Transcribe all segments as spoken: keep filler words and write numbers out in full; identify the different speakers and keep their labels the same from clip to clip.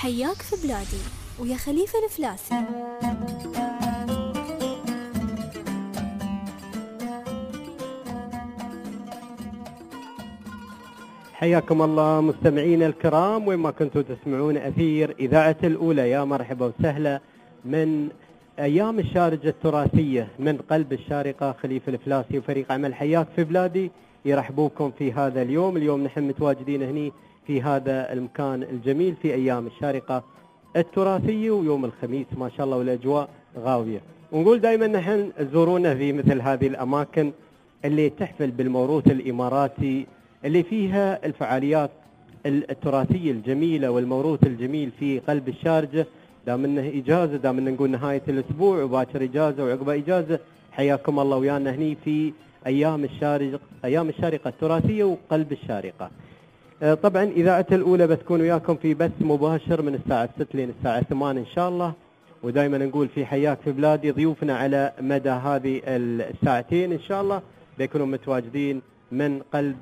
Speaker 1: حياك في بلادي ويا خليفة الفلاسي.
Speaker 2: حياكم الله مستمعين الكرام وين ما كنتوا تسمعون أثير إذاعة الأولى. يا مرحبا وسهلا من أيام الشارقة التراثية من قلب الشارقة خليفة الفلاسي وفريق عمل حياك في بلادي يرحبوكم في هذا اليوم. اليوم نحن متواجدين هني في هذا المكان الجميل في أيام الشارقة التراثية ويوم الخميس ما شاء الله والأجواء غاوية. ونقول دائما نحن زورونا في مثل هذه الأماكن اللي تحفل بالموروث الإماراتي اللي فيها الفعاليات التراثية الجميلة والموروث الجميل في قلب الشارقة. دام انه اجازة، دام انه نقول نهاية الاسبوع وباكر اجازة وعقب اجازة، حياكم الله ويانا هني في ايام الشارقة ايام الشارقة التراثية وقلب الشارقة. آه طبعا اذاعة الاولى بتكون وياكم في بث مباشر من الساعة ستة لين الساعة ثمانية ان شاء الله. ودائما نقول في حياك في بلادي ضيوفنا على مدى هذه الساعتين ان شاء الله بيكونوا متواجدين من قلب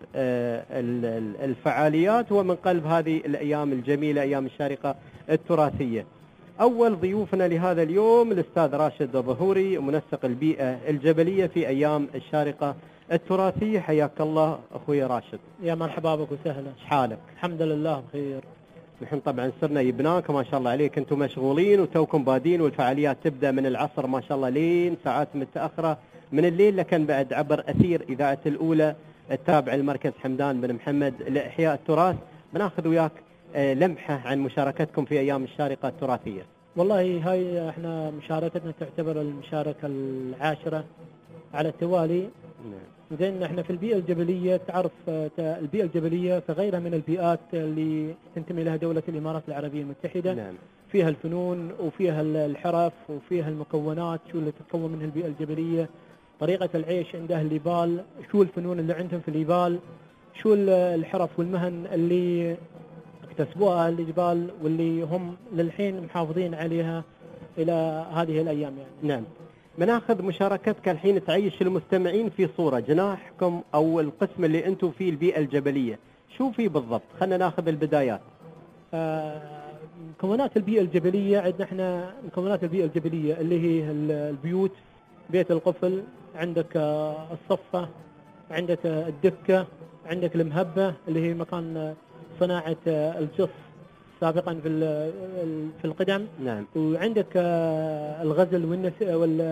Speaker 2: الفعاليات ومن قلب هذه الأيام الجميلة أيام الشارقة التراثية. أول ضيوفنا لهذا اليوم الأستاذ راشد الظهوري منسق البيئة الجبلية في أيام الشارقة التراثية. حياك الله أخوي راشد.
Speaker 3: يا مرحبا بك وسهلا.
Speaker 2: شحالك؟
Speaker 3: الحمد لله بخير.
Speaker 2: نحن طبعا صرنا يبناك ما شاء الله عليك، انتم مشغولين وتوكم بادين والفعاليات تبدأ من العصر ما شاء الله لين ساعات متأخرة من الليل، لكن بعد عبر أثير إذاعة الأولى التابع المركز حمدان بن محمد لإحياء التراث بناخذ وياك لمحة عن مشاركتكم في أيام الشارقة التراثية.
Speaker 3: والله هاي احنا مشاركتنا تعتبر المشاركة العاشرة على التوالي. نعم. زين احنا في البيئة الجبلية تعرف البيئة الجبلية كغيرها من البيئات اللي تنتمي لها دولة الإمارات العربية المتحدة.
Speaker 2: نعم.
Speaker 3: فيها الفنون وفيها الحرف وفيها المكونات شو اللي تتكون منها البيئة الجبلية، طريقة العيش عندها الليبال، شو الفنون اللي عندهم في الليبال، شو الحرف والمهن اللي اكتسبوها أهل الجبال واللي هم للحين محافظين عليها إلى هذه الأيام يعني.
Speaker 2: نعم. بناخذ مشاركتك الحين تعيش المستمعين في صورة جناحكم أو القسم اللي أنتم فيه البيئة الجبلية شو فيه بالضبط؟ خلنا ناخذ البدايات.
Speaker 3: آه مكونات البيئة الجبلية عندنا احنا مكونات البيئة الجبلية اللي هي البيوت، بيت القفل، عندك الصفة، عندك الدكة، عندك المهبة اللي هي مكان صناعة الجص سابقا في في القدم.
Speaker 2: نعم.
Speaker 3: وعندك الغزل والنس وال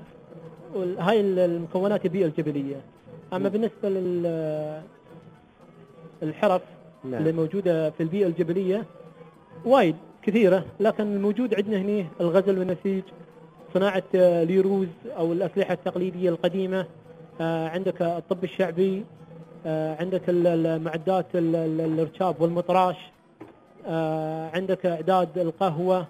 Speaker 3: هاي المكونات البيئة الجبلية. أما بالنسبة للحرف
Speaker 2: نعم.
Speaker 3: اللي موجودة في البيئة الجبلية وايد كثيرة، لكن الموجود عندنا هنا الغزل والنسيج، صناعة اليروز أو الأسلحة التقليدية القديمة، عندك الطب الشعبي، عندك المعدات الارشاب والمطراش، عندك إعداد القهوة،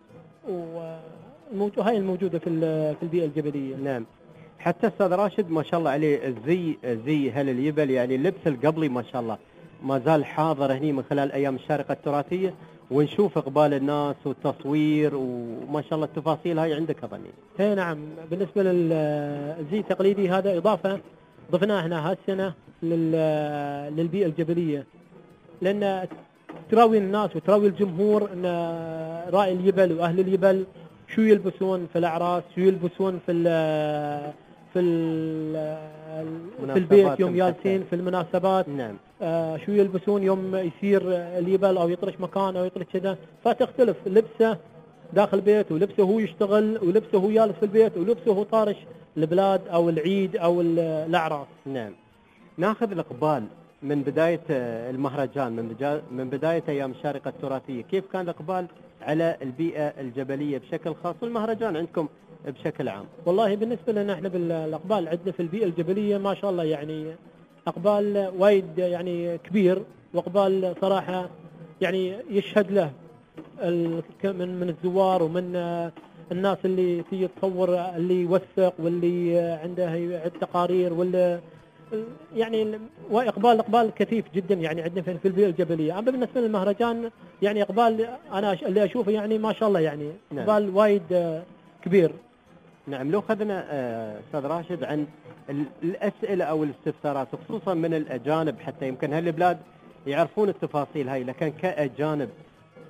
Speaker 3: وهاي الموجودة في في البيئة الجبلية.
Speaker 2: نعم. حتى أستاذ راشد ما شاء الله عليه الزي زي هل اليبل يعني اللبس القبلي ما شاء الله ما زال حاضر هني من خلال أيام الشارقة التراثية، ونشوف إقبال الناس والتصوير وما شاء الله التفاصيل هاي عندك أظني.
Speaker 3: اي نعم. بالنسبة للزي التقليدي هذا إضافة ضفناه هنا هالسنة للبيئة الجبلية، لأن تراوي الناس وتراوي الجمهور أن رائي اليبل وأهل اليبل شو يلبسون في الأعراس، شو يلبسون في ال في ال في البيت يوم جالسين في المناسبات.
Speaker 2: نعم.
Speaker 3: آه شو يلبسون يوم يصير اليبل أو يطرش مكان أو يطرش كذا، فتختلف لبسه داخل البيت ولبسه هو يشتغل ولبسه هو جالس في البيت ولبسه هو طارش البلاد أو العيد أو الأعراس.
Speaker 2: نعم. ناخذ الإقبال من بداية المهرجان من من بداية أيام الشارقة التراثية، كيف كان الإقبال على البيئة الجبلية بشكل خاص والمهرجان عندكم بشكل عام؟
Speaker 3: والله بالنسبة لنا احنا بالإقبال عندنا في البيئة الجبلية ما شاء الله يعني إقبال وايد يعني كبير، وإقبال صراحة يعني يشهد له من من الزوار ومن الناس اللي تيجي تصور، اللي يوثق واللي عنده يعد تقارير واللي يعني واقبال اقبال كثيف جدا يعني عندنا في البيئة الجبلية. اما بالنسبة للمهرجان يعني اقبال انا اللي اشوفه يعني ما شاء الله يعني اقبال نعم. وايد كبير.
Speaker 2: نعم. لو خذنا استاذ راشد عن الاسئله او الاستفسارات خصوصا من الاجانب، حتى يمكن هالبلاد يعرفون التفاصيل هاي، لكن كاجانب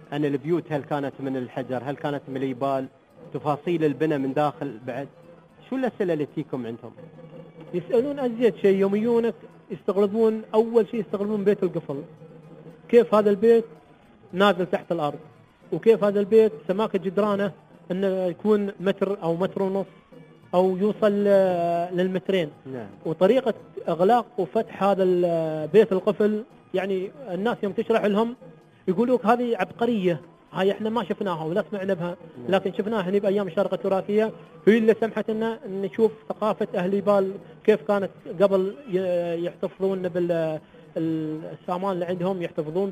Speaker 2: عن البيوت، هل كانت من الحجر، هل كانت من اليبال، تفاصيل البناء من داخل بعد؟ شو الأسئلة اللي تيكم عندهم؟
Speaker 3: يسألون أزيد شيء يوم يجونك يستغربون، أول شيء يستغربون بيت القفل، كيف هذا البيت نازل تحت الأرض، وكيف هذا البيت سماكة جدرانه أنه يكون متر أو متر ونص أو يوصل للمترين.
Speaker 2: نعم.
Speaker 3: وطريقة إغلاق وفتح هذا بيت القفل، يعني الناس يوم تشرح لهم يقولوك هذه عبقرية، هاي احنا ما شفناها ولا سمعنا بها، لكن شفناها هنا بأيام الشارقة التراثية، هي اللي سمحت لنا نشوف ثقافة أهل يبال كيف كانت قبل يحتفظون بالسامان اللي عندهم، يحتفظون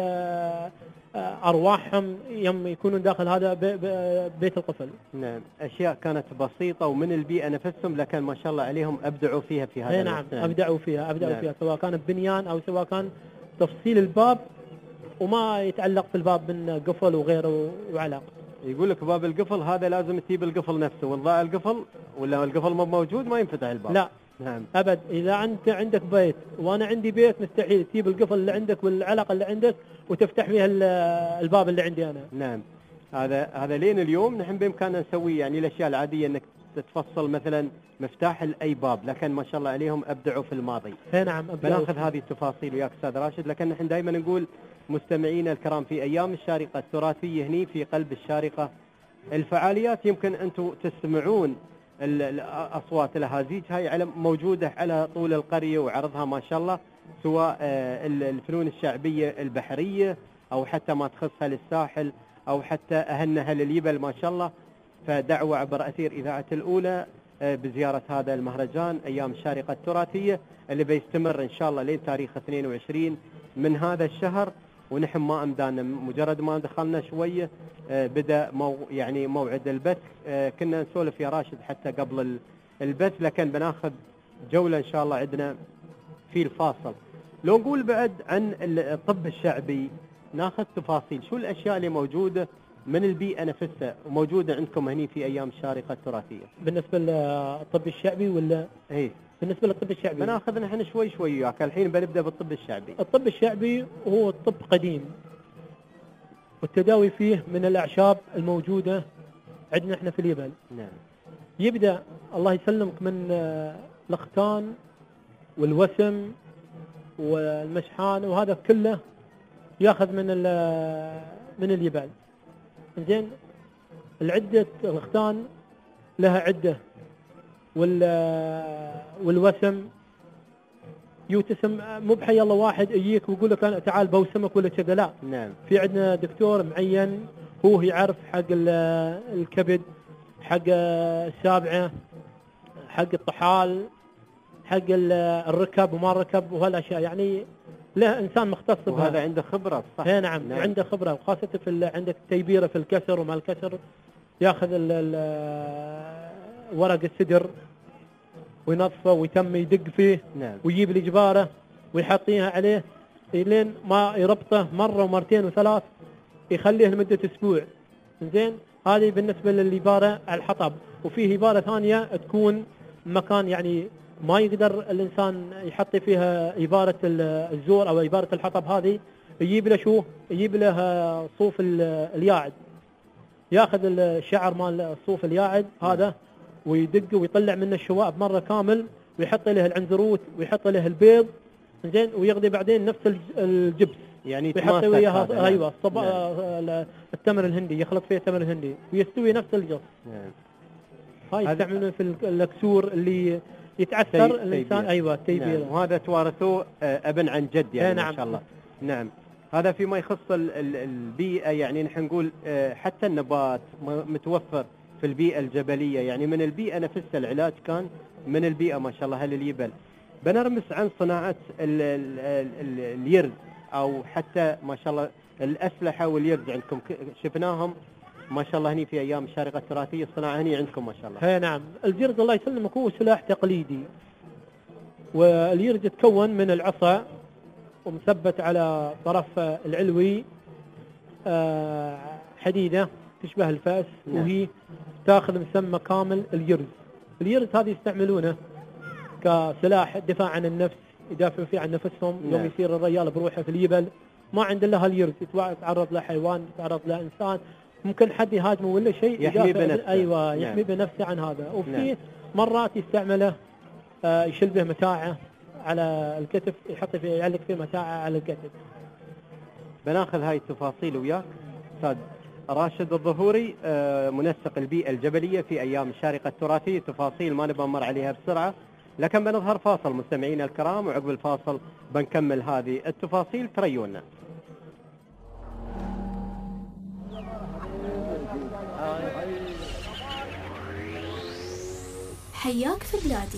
Speaker 3: بالأرواحهم يوم يكونون داخل هذا بيت القفل.
Speaker 2: نعم، أشياء كانت بسيطة ومن البيئة نفسهم، لكن ما شاء الله عليهم أبدعوا فيها في هذا.
Speaker 3: نعم، أبدعوا فيها أبدعوا
Speaker 2: نعم.
Speaker 3: فيها سواء كان بنيان أو سواء كان تفصيل الباب، وما يتعلق في الباب من قفل وغيره وعلاقة.
Speaker 2: يقول لك باب القفل هذا لازم تجيب القفل نفسه، وإن ضاع القفل ولا القفل ما موجود ما ينفتح الباب.
Speaker 3: لا.
Speaker 2: نعم.
Speaker 3: أبد. إذا أنت عندك بيت وأنا عندي بيت مستحيل تجيب القفل اللي عندك والعلاقة اللي عندك وتفتح فيها الباب اللي عندي أنا.
Speaker 2: نعم. هذا هذا لين اليوم نحن بإمكاننا نسوي، يعني الأشياء العادية إنك تتفصل مثلا مفتاح لأي باب، لكن ما شاء الله عليهم أبدعوا في الماضي.
Speaker 3: نعم.
Speaker 2: بناخذ هذه التفاصيل وياك أستاذ راشد، لكن نحن دائما نقول مستمعينا الكرام في أيام الشارقة التراثية هني في قلب الشارقة الفعاليات يمكن أنتم تسمعون الأصوات الأهازيج هاي على موجودة على طول القرية وعرضها ما شاء الله، سواء الفنون الشعبية البحرية أو حتى ما تخصها للساحل أو حتى أهلنا لليبل ما شاء الله. فدعوة عبر أثير إذاعة الأولى بزيارة هذا المهرجان أيام الشارقة التراثية اللي بيستمر إن شاء الله لين تاريخ اثنين وعشرين من هذا الشهر، ونحن ما أمدانا مجرد ما دخلنا شوية بدأ مو يعني موعد البث. كنا نسولف يا راشد حتى قبل البث، لكن بناخذ جولة إن شاء الله عندنا في الفاصل. لو نقول بعد عن الطب الشعبي ناخذ تفاصيل شو الأشياء اللي موجودة من البيئة نفسها وموجودة عندكم هني في أيام الشارقة التراثية
Speaker 3: بالنسبة للطب الشعبي ولا؟
Speaker 2: إيه
Speaker 3: بالنسبة للطب الشعبي
Speaker 2: بناخذ نحن شوي شوي وياك. الحين بنبدأ بالطب الشعبي.
Speaker 3: الطب الشعبي هو الطب قديم والتداوي فيه من الأعشاب الموجودة عندنا احنا في اليبل.
Speaker 2: نعم.
Speaker 3: يبدأ الله يسلمك من الأختان والوسم والمشحان وهذا كله ياخذ من من اليبل. زين، العدة الأختان لها عدة والوسم يوتسم مو بحي الله واحد يجيك ويقول لك أنا تعال بوسمك ولا كذا، لا.
Speaker 2: نعم.
Speaker 3: في عندنا دكتور معين هو يعرف حق الكبد، حق السابعة، حق الطحال، حق الركب وما الركب وهالأشياء، يعني له إنسان مختص بها.
Speaker 2: وهذا عنده خبرة صح؟
Speaker 3: نعم. نعم عنده خبرة، وخاصة في عندك تيبيرة في الكسر وما الكسر، ياخذ ورق السدر وينظفه ويتم يدق فيه.
Speaker 2: نعم.
Speaker 3: ويجيب الإجبارة ويحطيها عليه لين ما يربطه مرة ومرتين وثلاث، يخليه لمدة أسبوع. زين، هذه بالنسبة للإبارة الحطب. وفيه إبارة ثانية تكون مكان يعني ما يقدر الإنسان يحط فيها إبارة الزور أو إبارة الحطب، هذه يجيب له شو؟ يجيب له صوف الياعد، ياخذ الشعر مال صوف الياعد هذا ويدق ويطلع منه الشوائب مرة كامل ويحط له العنزروت ويحط له البيض. زين، ويغذي بعدين نفس الجبس،
Speaker 2: يعني
Speaker 3: يحط وياها ايوه الصب... نعم. التمر الهندي، يخلط فيه التمر الهندي ويستوي نفس الجص.
Speaker 2: نعم.
Speaker 3: هاي يستعملونه في الكسور اللي يتعثر تي... الانسان. تيبير. ايوه التيبير.
Speaker 2: نعم. وهذا توارثوه ابن عن جد يعني.
Speaker 3: نعم.
Speaker 2: ما شاء الله. نعم. هذا فيما يخص البيئة، يعني نحن نقول حتى النبات متوفر في البيئة الجبلية، يعني من البيئة نفسها العلاج كان من البيئة ما شاء الله هل اليبل. بنرمس عن صناعة ال ال ال اليرز أو حتى ما شاء الله الأسلحة واليرز عندكم، شفناهم ما شاء الله هني في أيام الشارقة التراثية، الصناعة هني عندكم ما شاء الله.
Speaker 3: هي نعم. الجرز الله يسلمك هو سلاح تقليدي، واليرز يتكون من العصا ومثبت على طرف العلوي حديدة تشبه الفأس. نعم. وهي تاخذ مسمى كامل اليرز. اليرز هذه يستعملونه كسلاح دفاع عن النفس، يدافعوا فيه عن نفسهم. نعم. يوم يصير الرجال بروحه في اليبل ما عنده الا هاليرز، يتعرض له حيوان، يتعرض له انسان، ممكن حد يهاجمه ولا شيء
Speaker 2: يحمي بنفسه.
Speaker 3: ايوه يحمي
Speaker 2: نعم.
Speaker 3: بنفسه عن هذا. وفي
Speaker 2: نعم.
Speaker 3: مرات يستعمله آه يشيل به متاعه على الكتف، يحط فيه يعلق فيه متاعه على الكتف.
Speaker 2: بناخذ هاي التفاصيل وياك استاذ راشد الظهوري، آه منسق البيئه الجبليه في ايام الشارقه التراثيه. تفاصيل ما نبغى نمر عليها بسرعه، لكن بنظهر فاصل مستمعينا الكرام، وعقب الفاصل بنكمل هذه التفاصيل. تريونا.
Speaker 1: حياك في بلادي.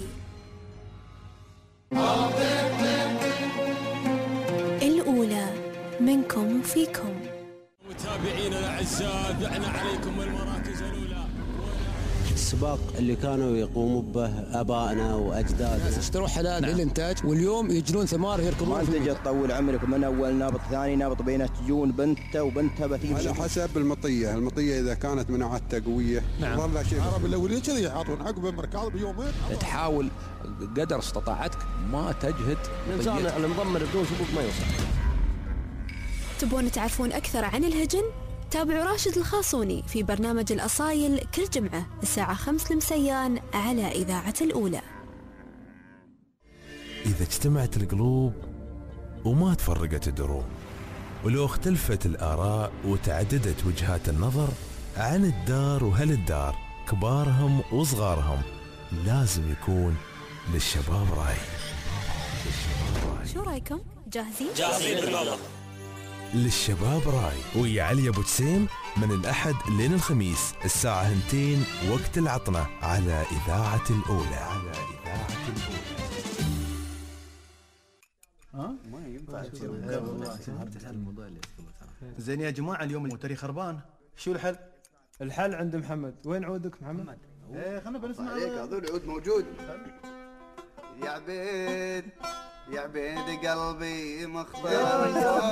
Speaker 1: الأولى منكم وفيكم.
Speaker 4: متابعينا الاعزاء دعنا عليكم المراكز الاولى.
Speaker 5: السباق اللي كانوا يقوموا به ابائنا واجدادنا،
Speaker 4: اشتروا حلال نعم. للانتاج، واليوم يجرون ثمار يركضون.
Speaker 6: ما انت تجي تطول عمرك من اول نابط ثاني نابط بينه تجون بنته وبنتها بتيجي
Speaker 7: على حسب المطيه، المطيه اذا كانت مناعتها قويه
Speaker 4: نعم.
Speaker 7: ظل شيء.
Speaker 8: العرب الاولين كذي يحاطون عقب المركاض بيومين.
Speaker 4: تحاول قدر استطاعتك ما تجهد
Speaker 5: الانسان المضمر بدون سبوق ما يوصل.
Speaker 1: تبون تعرفون أكثر عن الهجن؟ تابعوا راشد الخاصوني في برنامج الأصايل كل جمعة الساعة خمس المسيان على إذاعة الأولى.
Speaker 9: إذا اجتمعت القلوب وما تفرقت الدروب، ولو اختلفت الآراء وتعددت وجهات النظر عن الدار وهل الدار، كبارهم وصغارهم، لازم يكون للشباب راي. للشباب راي.
Speaker 1: شو رأيكم؟ جاهزين؟
Speaker 4: جاهزين بالله.
Speaker 9: للشباب راي ويا علي ابو جسيم من الاحد لين الخميس الساعه اثنتين وقت العطنه على اذاعه الاولى. على اذاعه الاولى.
Speaker 10: ها ما ينفع زين يا جماعه اليوم الموتري خربان، شو الحل؟
Speaker 11: الحل عند محمد. وين عودك محمد؟
Speaker 10: ايه خلنا بنسمع
Speaker 6: عليك. اظن العود موجود. يا عبيد يا عبيد قلبي مخبر.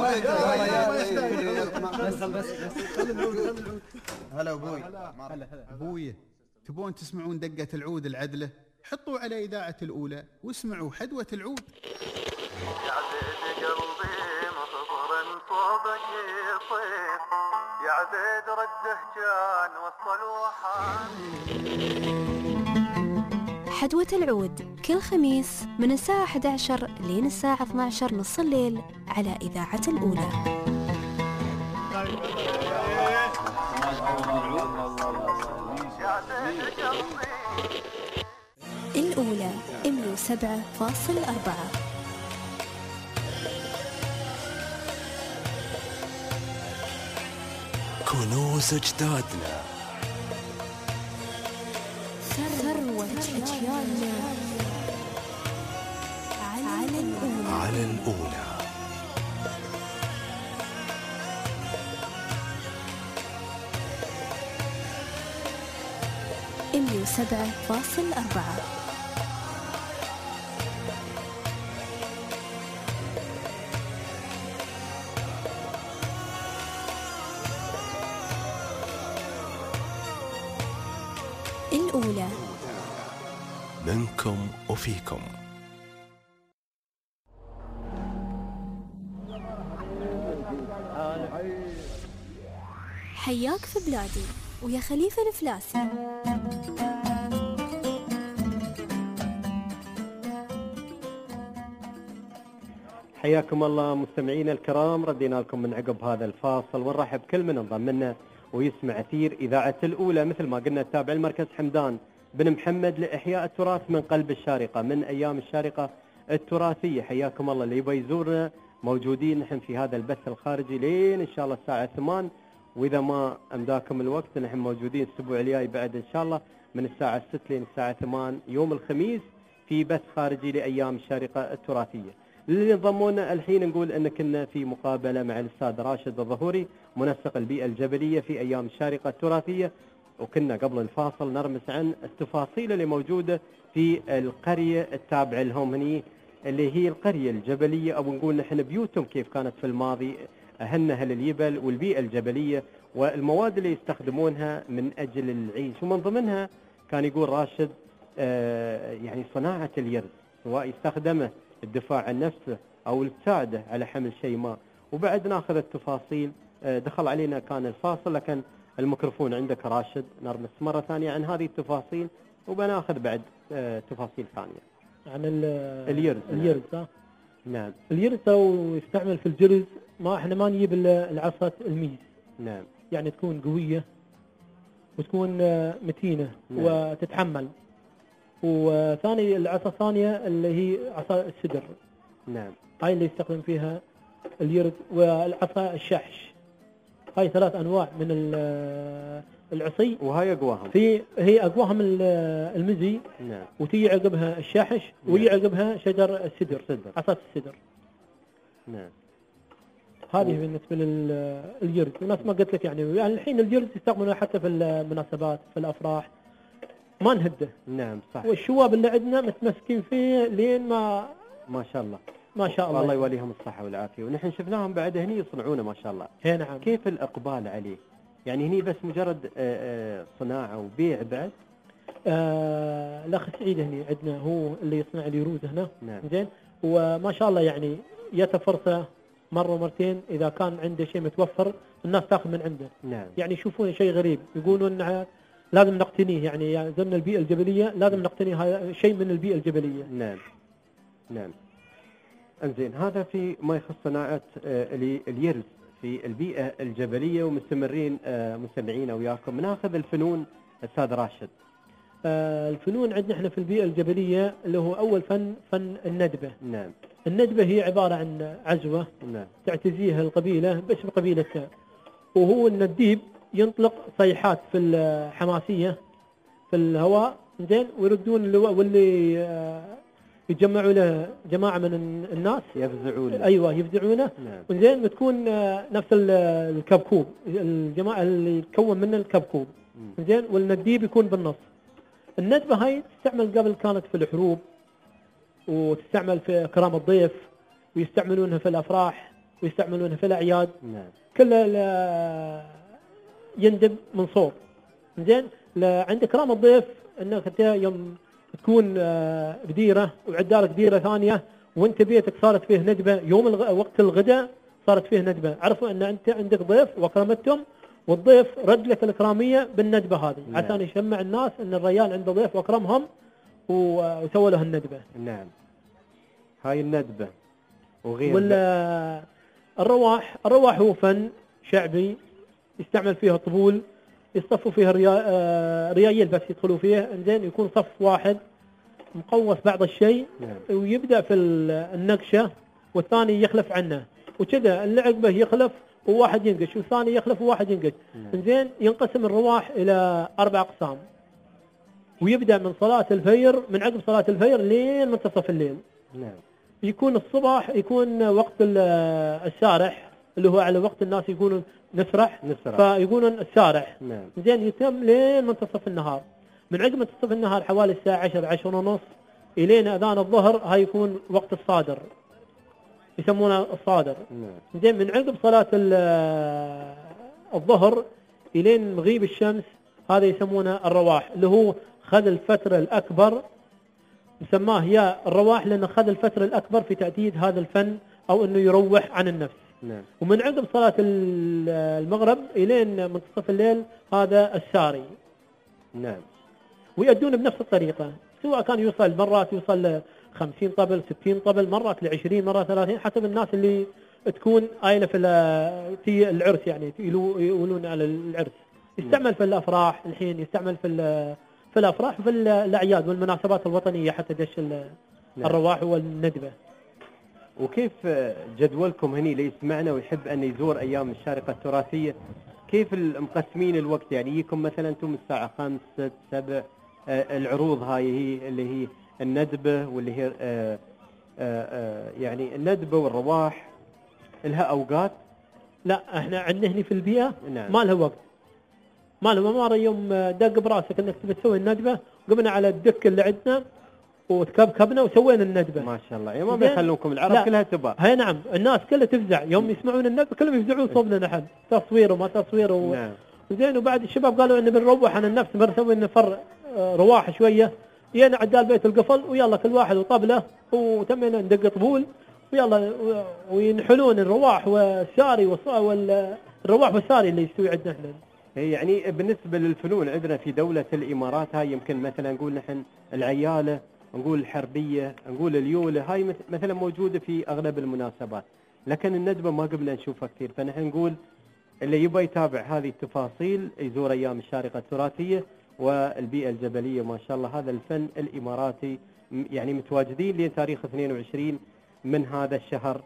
Speaker 10: بس بس هلا ابوي.
Speaker 8: هلا ابوي، تبون تسمعون دقه العود العدله؟ حطوا على اذاعه الاولى واسمعوا حدوه العود.
Speaker 6: يا عبيد قلبي مخبر صوبك يصيح، يا عبيد رده كان وصل وحان.
Speaker 1: حدوة العود كل خميس من الساعة أحد عشر لين الساعة اثنا عشر نص الليل على إذاعة الأولى. الأولى مية وسبعة فاصل أربعة.
Speaker 9: كنوز اجدادنا،
Speaker 1: ثروة أجيالنا على الأولى.
Speaker 9: على الأولى.
Speaker 1: مية وسبعة فاصل أربعة. الأولى
Speaker 9: منكم وفيكم.
Speaker 1: حياك في بلادي ويا خليفة الفلاسي.
Speaker 2: حياكم الله مستمعينا الكرام، ردينا لكم من عقب هذا الفاصل، ونرحب كل من انضم لنا ويسمع أثير إذاعة الأولى. مثل ما قلنا تابع المركز حمدان بن محمد لإحياء التراث من قلب الشارقة، من أيام الشارقة التراثية. حياكم الله. اللي يبغى يزورنا موجودين نحن في هذا البث الخارجي لين إن شاء الله الساعة ثمان، وإذا ما أمداكم الوقت نحن موجودين الأسبوع الجاي بعد إن شاء الله من الساعة ستة لين الساعة ثمان يوم الخميس في بث خارجي لأيام الشارقة التراثية. اللي انضمونا الحين نقول ان كنا في مقابله مع الاستاذ راشد الظهوري منسق البيئه الجبليه في ايام الشارقه التراثيه، وكنا قبل الفاصل نرمس عن التفاصيل اللي موجوده في القريه التابعه لهم هني اللي هي القريه الجبليه، او نقول نحن بيوتهم كيف كانت في الماضي، اهلنا للجبل والبيئه الجبليه والمواد اللي يستخدمونها من اجل العيش، ومن ضمنها كان يقول راشد آه يعني صناعه اليرز، سواء يستخدمه الدفاع عن نفسه او تساعده على حمل شيء ما، وبعد ناخذ التفاصيل. آه، دخل علينا كان الفاصل لكن الميكروفون عندك راشد، نرمس مرة ثانية عن هذه التفاصيل وبناخذ بعد آه، تفاصيل ثانية
Speaker 3: عن
Speaker 2: اليرز.
Speaker 3: اليرز ها؟
Speaker 2: نعم.
Speaker 3: اليرز او يستعمل في الجرز، ما احنا ما نجيب العصا الميز.
Speaker 2: نعم.
Speaker 3: يعني تكون قوية وتكون متينة. نعم. وتتحمل. وثاني العصا الثانية اللي هي عصا السدر.
Speaker 2: نعم.
Speaker 3: هاي اللي يستخدم فيها اليرز. والعصا الشحش، هاي ثلاث انواع من العصي،
Speaker 2: وهاي اقواهم.
Speaker 3: في هي اقواهم المزي.
Speaker 2: نعم.
Speaker 3: وتيجي عقبها الشاحش. نعم. ويجي عقبها شجر السدر،
Speaker 2: سدر.
Speaker 3: عصا السدر.
Speaker 2: نعم.
Speaker 3: هذه و... بالنسبه للجرز. وناس ما قلت لك يعني يعني الحين الجرز يستعملونه حتى في المناسبات في الافراح، ما نهده.
Speaker 2: نعم صح.
Speaker 3: والشواب اللي عندنا متمسكين فيه لين ما
Speaker 2: ما شاء الله
Speaker 3: ما شاء الله.
Speaker 2: الله يوليهم الصحه والعافيه. ونحن شفناهم بعد هني يصنعونه ما شاء الله.
Speaker 3: اي نعم.
Speaker 2: كيف الاقبال عليه؟ يعني هني بس مجرد صناعه وبيع بعد؟
Speaker 3: آه الاخ سعيد هني عندنا هو اللي يصنع اليروز هنا.
Speaker 2: نعم.
Speaker 3: زين. وما شاء الله يعني يته فرصه مره ومرتين اذا كان عنده شيء متوفر الناس تاخذ من عنده.
Speaker 2: نعم.
Speaker 3: يعني يشوفون شيء غريب يقولون لازم نقتنيه، يعني, يعني زمن البيئه الجبليه لازم نقتني هذا شيء من البيئه الجبليه.
Speaker 2: نعم. نعم. انزين، هذا في ما يخص صناعه اليرز في البيئه الجبليه. ومستمرين مستمعين وياكم ناخذ الفنون استاذ راشد.
Speaker 3: آه الفنون عندنا احنا في البيئه الجبليه اللي هو اول فن فن الندبه.
Speaker 2: نعم.
Speaker 3: الندبه هي عباره عن عزوه.
Speaker 2: نعم.
Speaker 3: تعتزيها القبيله باسم قبيلتها، وهو النديب ينطلق صيحات في الحماسيه في الهواء. زين. ويردون اللواء واللي آه يتجمعوا له جماعه من الناس
Speaker 2: يفزعونه.
Speaker 3: ايوه يفزعونه.
Speaker 2: نعم.
Speaker 3: زين. بتكون آه نفس الكبكوب، الجماعه اللي يتكون منه الكبكوب. زين. والنديب يكون بالنص. الندبه هاي تستعمل قبل كانت في الحروب، وتستعمل في اكرام الضيف، ويستعملونها في الافراح، ويستعملونها في الاعياد.
Speaker 2: نعم.
Speaker 3: كلها يندب من صوت. زين. عند اكرام الضيف انك انت يوم تكون بديره وعدالك ديره ثانيه وانت بيتك صارت فيه ندبه يوم الغ... وقت الغداء صارت فيه ندبه، عرفوا ان انت عندك ضيف واكرمتهم، والضيف رد لك الاكراميه بالندبه هذه. نعم. عشان يشمع الناس ان الرجال عنده ضيف واكرمهم وسوى له الندبه.
Speaker 2: نعم. هاي الندبه وغير.
Speaker 3: ولا الرواح. الرواح هو فن شعبي يستعمل فيها طبول، يصطفوا فيها ريا... ريايل بس يدخلوا فيه. انزين. يكون صف واحد مقوس بعض الشيء.
Speaker 2: نعم.
Speaker 3: ويبدا في النقشه والثاني يخلف عنه، وكذا اللي عقبه يخلف وواحد ينقش والثاني يخلف وواحد ينقش.
Speaker 2: نعم.
Speaker 3: زين. ينقسم الرواح الى اربع اقسام، ويبدا من صلاه الفجر، من عقب صلاه الفجر لين منتصف الليل.
Speaker 2: نعم.
Speaker 3: يكون الصباح يكون وقت السارح اللي هو على وقت الناس يقولون نسرح,
Speaker 2: نسرح.
Speaker 3: فيقولون السارح.
Speaker 2: نعم.
Speaker 3: زين. يتم لين منتصف النهار. من عقب منتصف النهار حوالي الساعه عشرة عشرة ونص الين اذان الظهر، هاي يكون وقت الصادر يسمونه الصادر.
Speaker 2: نعم.
Speaker 3: زين. من عقب صلاه الظهر الين مغيب الشمس هذا يسمونه الرواح، اللي هو خذ الفتره الاكبر، مسماه يا الرواح لانه خذ الفتره الاكبر في تعديد هذا الفن او انه يروح عن النفس.
Speaker 2: نعم.
Speaker 3: ومن عقب صلاه المغرب الين منتصف الليل هذا الساري.
Speaker 2: نعم.
Speaker 3: ويأدون بنفس الطريقه، سواء كان يوصل مرات يوصل ل خمسين طبل ستين طبل، مرات ل عشرين، مرات ثلاثين، حسب الناس اللي تكون آيلة في العرس، يعني يقولون على العرس. يستعمل في الافراح الحين، يستعمل في في الافراح وفي الاعياد والمناسبات الوطنيه حتى دش الرواح والندبه.
Speaker 2: وكيف جدولكم هني اللي يسمعنا ويحب ان يزور ايام الشارقه التراثيه؟ كيف مقسمين الوقت؟ يعني يجيكم مثلا انتم الساعه خمسة ستة سبعة، آه العروض هاي هي اللي هي الندبه واللي هي آه آه يعني الندبه والرواح لها اوقات؟
Speaker 3: لا احنا عندنا هنا في البيئه.
Speaker 2: نعم.
Speaker 3: ما لها وقت، ما لها. مره يوم دق براسك انك تبي تسوي الندبه، قمنا على الدك اللي عندنا وتكبكبنا وسوينا الندبه.
Speaker 2: ما شاء الله. يعني ما بيخلوكم العرب كلها تبا.
Speaker 3: هي نعم. الناس كلها تفزع يوم يسمعون الندبه، كلهم يفزعون صوبنا نحن، تصوير وما تصوير و...
Speaker 2: نعم.
Speaker 3: زين. وبعد الشباب قالوا ان بنروح عن النفس، بنسوي نفر رواح شويه، يانا عدال بيت القفل ويلا كل واحد وطبله، وتمينا ندق طبول ويلا وينحلون الرواح والساري والرواح والساري اللي يستوي عندنا احنا.
Speaker 2: يعني بالنسبة للفنون عندنا في دولة الإمارات هاي يمكن مثلا نقول نحن العيالة، نقول الحربية، نقول اليولة، هاي مثلا موجودة في أغلب المناسبات، لكن الندبة ما قبل نشوفها كثير. فنحن نقول اللي يبغى يتابع هذه التفاصيل يزور أيام الشارقة التراثية والبيئة الجبلية. ما شاء الله هذا الفن الإماراتي يعني متواجدين لين تاريخ اثنين وعشرين من هذا الشهر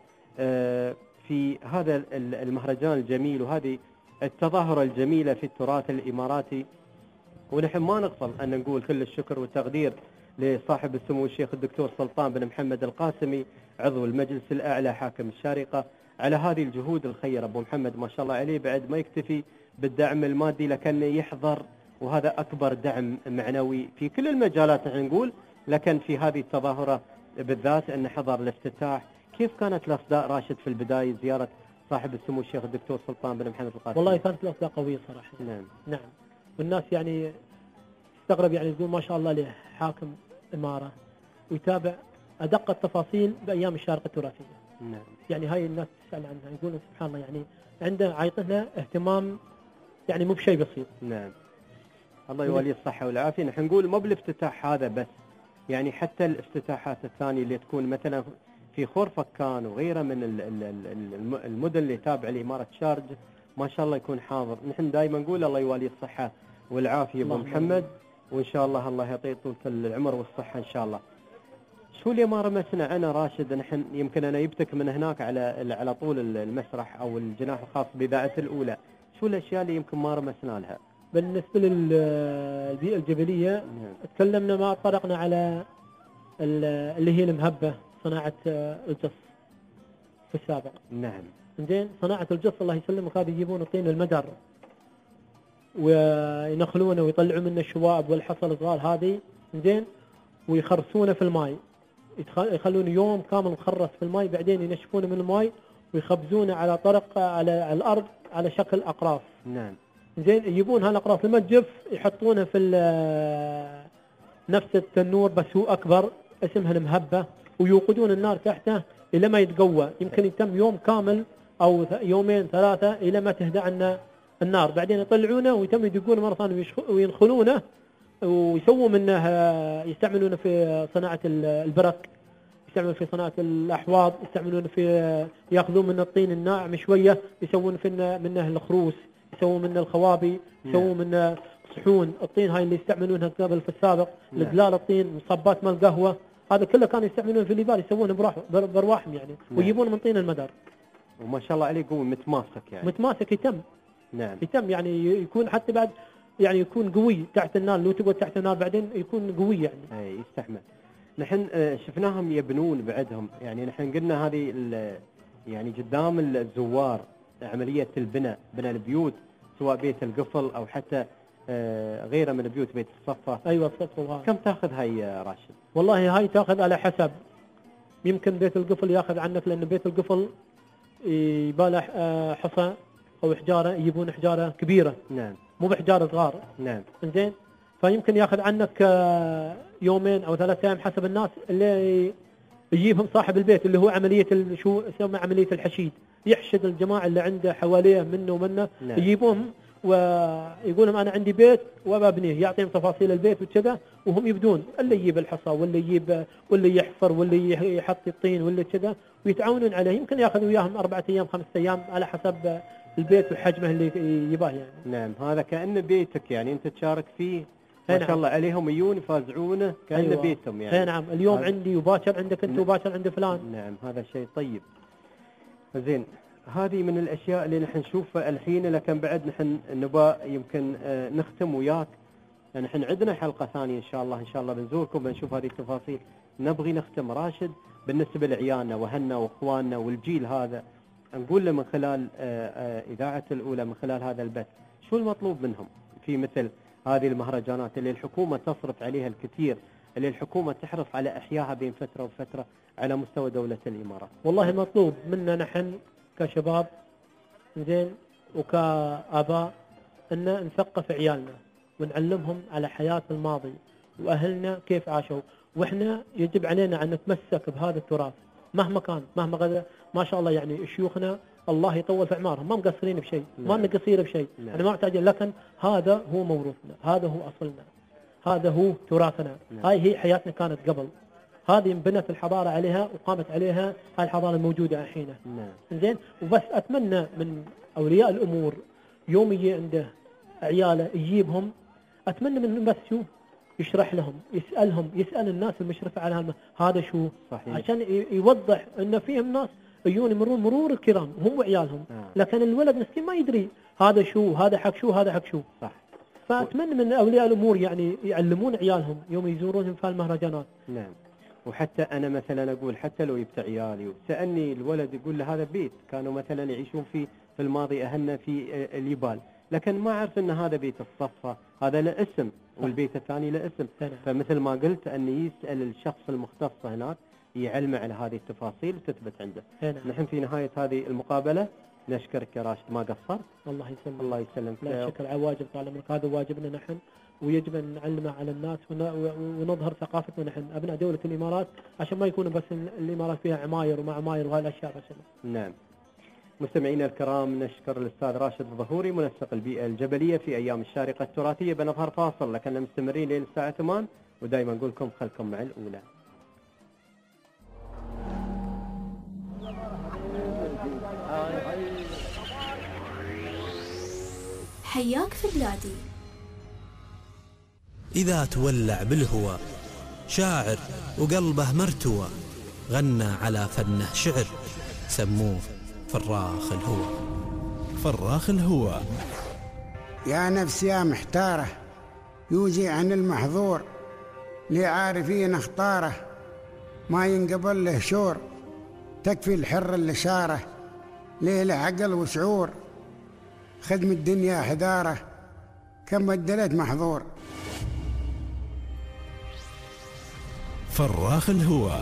Speaker 2: في هذا المهرجان الجميل وهذه التظاهرة الجميلة في التراث الإماراتي. ونحن ما نقصر أن نقول كل الشكر والتقدير لصاحب السمو الشيخ الدكتور سلطان بن محمد القاسمي عضو المجلس الأعلى حاكم الشارقة على هذه الجهود الخيرة. أبو محمد ما شاء الله عليه بعد ما يكتفي بالدعم المادي لكن يحضر، وهذا أكبر دعم معنوي في كل المجالات نحن نقول، لكن في هذه التظاهرة بالذات أن حضر الافتتاح. كيف كانت الأصداء راشد في البداية زيارة صاحب السمو الشيخ الدكتور سلطان بن محمد القاسمي؟
Speaker 3: والله كانت الأصداء قوية صراحة.
Speaker 2: نعم
Speaker 3: نعم، والناس يعني تستغرب يعني تقول ما شاء الله له حاكم إمارة ويتابع أدق التفاصيل بأيام الشارقة التراثية.
Speaker 2: نعم.
Speaker 3: يعني هاي الناس تسأل عنها يقولون سبحان الله يعني عنده عايطنا اهتمام يعني مو بشيء بسيط.
Speaker 2: نعم الله يولي الصحة والعافية. نحن نقول مو بالافتتاح هذا بس، يعني حتى الافتتاحات الثانية اللي تكون مثلا في خورفكان وغيرها من المدن اللي تابعة لإمارة شارجة ما شاء الله يكون حاضر. نحن دائما نقول الله يولي الصحة والعافية أبو محمد، وإن شاء الله الله يعطيه طولة العمر والصحة إن شاء الله. شو اللي ما رمسنا أنا راشد؟ نحن يمكن أنا يبتك من هناك على على طول المسرح أو الجناح الخاص بإذاعة الأولى، شو الأشياء اللي يمكن ما رمسنا لها؟
Speaker 3: بالنسبة للبيئة الجبلية نعم. تكلمنا ما طرقنا على اللي هي المهبة، صناعة الجص في السابق.
Speaker 2: نعم.
Speaker 3: زين، صناعة الجص الله يسلمك هذه يجيبون الطين المدر وينخلونه ويطلعوا منه الشوائب والحصى الصغار هذه، زين، ويخرسونه في الماء، يخلونه يوم كامل مخرس في الماء، بعدين ينشفونه من الماء ويخبزونه على طرق على, على الأرض على شكل أقراص.
Speaker 2: نعم.
Speaker 3: زين، يجيبون هالأقراص لما تجف يحطونه في نفس التنور بس هو أكبر، اسمها المهبة، ويوقدون النار تحته إلى ما يتقوى، يمكن يتم يوم كامل أو يومين ثلاثة إلى ما تهدأ عنا النار، بعدين يطلعونه ويتم يدقونه مرة ثانية وينخلونه ويسووا منه، يستعملونه في صناعة البرك، يستعملون في صناعة الأحواض، يستعملون في يأخذون من الطين الناعم شوية يسوون فينا منه الخروس، يسوون منه الخوابي، يسوون منه صحون الطين هاي اللي يستعملونها قبل في السابق، القلال الطين، مصبات مال قهوة، هذا كله كانوا يستعملون في الليبال، يسوونه برواحهم يعني، ويجيبون من طين المدار.
Speaker 2: وما شاء الله عليه يكون متماسك يعني.
Speaker 3: متماسك يتم.
Speaker 2: نعم.
Speaker 3: يتم يعني يكون حتى بعد يعني يكون قوي تحت النار، لو تقعد تحت النار بعدين يكون قوي يعني.
Speaker 2: اي يستحمل. نحن شفناهم يبنون بعدهم، يعني نحن قلنا هذه يعني قدام الزوار عملية البناء، بناء البيوت سواء بيت القفل أو حتى غيره من بيوت بيت الصفة.
Speaker 3: أيوة الصفة.
Speaker 2: كم تأخذ هاي راشد؟
Speaker 3: والله هاي تأخذ على حسب، يمكن بيت القفل يأخذ عنك، لأن بيت القفل يباله حصى أو حجارة، يجيبون حجارة كبيرة.
Speaker 2: نعم.
Speaker 3: مو بحجارة صغار.
Speaker 2: نعم.
Speaker 3: إنزين، فيمكن يأخذ عنك يومين أو ثلاثة أيام حسب الناس اللي يجيبهم صاحب البيت، اللي هو عملية شو اسمها عملية الحشيد، يحشد الجماعة اللي عنده حواليه منه ومنه. نعم. يجيبهم ويقولهم أنا عندي بيت وببنيه، يعطيهم تفاصيل البيت وكذا، وهم يبدون، اللي يجيب الحصى واللي يجيب واللي يحفر واللي يحط الطين واللي كذا، ويتعاونون عليه. يمكن ياخذوا وياهم أربعة أيام خمسة أيام على حسب البيت وحجمه اللي يباه يعني.
Speaker 2: نعم، هذا كأنه بيتك يعني أنت تشارك فيه. ما
Speaker 3: نعم.
Speaker 2: شاء الله عليهم يجون يفازعونه كأنه أيوة. بيتهم يعني.
Speaker 3: نعم، اليوم
Speaker 2: هذا...
Speaker 3: عندي وباكر عندك أنت وباكر عند فلان.
Speaker 2: نعم، هذا شيء طيب. زين، هذه من الأشياء اللي نحن نشوفها الحين، لكن بعد نحن نبى يمكن آه نختم وياك، يعني نحن عندنا حلقة ثانية إن شاء الله، إن شاء الله بنزوركم بنشوف هذه التفاصيل. نبغي نختم راشد بالنسبة لعيالنا وأهلنا وإخواننا والجيل هذا، نقول له من خلال آه آه إذاعة الأولى، من خلال هذا البث، شو المطلوب منهم في مثل هذه المهرجانات اللي الحكومة تصرف عليها الكثير، اللي الحكومة تحرص على إحياها بين فترة وفترة على مستوى دولة الإمارات؟
Speaker 3: والله المطلوب منا نحن كشباب زين وكآباء أن نثقف عيالنا ونعلمهم على حياة الماضي وأهلنا كيف عاشوا، وإحنا يجب علينا أن نتمسك بهذا التراث مهما كان مهما غدا ما شاء الله يعني شيوخنا الله يطول في اعمارهم ما مقصرين بشيء ما
Speaker 2: نعم.
Speaker 3: نقصير بشيء
Speaker 2: نعم.
Speaker 3: انا ما محتاجين لكن هذا هو موروثنا هذا هو اصلنا هذا هو تراثنا
Speaker 2: نعم.
Speaker 3: هاي هي حياتنا كانت قبل هذه انبنت الحضاره عليها وقامت عليها هاي الحضاره الموجوده الحين
Speaker 2: نعم.
Speaker 3: زين وبس اتمنى من اولياء الامور يوم يجي عنده عياله يجيبهم اتمنى منهم بس شو يشرح لهم يسالهم يسال الناس المشرفه على هالم... هذا شو
Speaker 2: صحيح.
Speaker 3: عشان ي- يوضح ان فيهم ناس يجون يمرون مرور الكرام هم وعيالهم
Speaker 2: آه.
Speaker 3: لكن الولد مسكين ما يدري هذا شو هذا حق شو هذا حق شو
Speaker 2: صح.
Speaker 3: فاتمنى من اولياء الامور يعني يعلمون عيالهم يوم يزورونهم في المهرجانات.
Speaker 2: نعم. وحتى انا مثلا اقول حتى لو جبت عيالي وسالني الولد يقول له هذا بيت كانوا مثلا يعيشون في في الماضي اهلنا في اليبال لكن ما عرف ان هذا بيت الصفه هذا له اسم والبيت الثاني له اسم
Speaker 3: نعم.
Speaker 2: فمثل ما قلت انه يسال الشخص المختص هناك يعلمه على هذه التفاصيل وتثبت عنده.
Speaker 3: نعم.
Speaker 2: نحن في نهايه هذه المقابله نشكرك يا راشد ما قصرت.
Speaker 3: الله يسلمك.
Speaker 2: الله يسلمك.
Speaker 3: لا شكر على واجب طال عمرك هذا واجبنا نحن ويجب ان نعلمه على الناس ون- ونظهر ثقافتنا نحن ابناء دوله الامارات عشان ما يكون بس الامارات فيها عماير وما عماير وهالاشياء بس.
Speaker 2: نعم. مستمعينا الكرام نشكر الاستاذ راشد الظهوري منسق البيئه الجبليه في ايام الشارقه التراثيه. بنظهر فاصل لكننا مستمرين لين الساعه ثمانية ودائما نقول لكم خلكم مع الاولى.
Speaker 1: حياك في بلادي.
Speaker 12: إذا تولع بالهوى شاعر وقلبه مرتوى غنى على فنه شعر سموه فراخ الهوى.
Speaker 9: فراخ الهوى.
Speaker 13: يا نفس يا محتارة يوجي عن المحظور لعارفين اختاره ما ينقبل له شور تكفي الحر الإشارة ليلة عقل وشعور خدم الدنيا حذارة كم بدلت محظور.
Speaker 9: فراخ الهوى.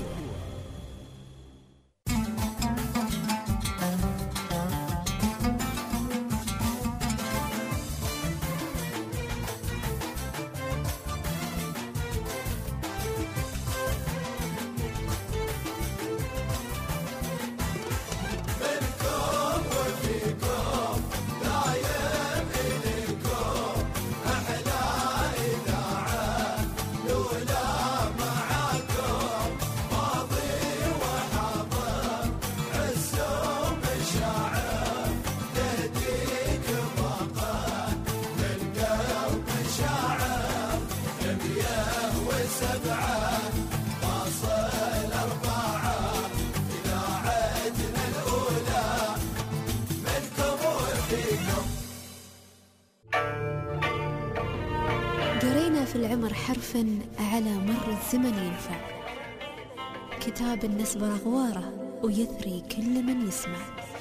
Speaker 1: قرينا في العمر حرفا على مر الزمن ينفع كتاب النسبر أغواره ويثري كل من يسمع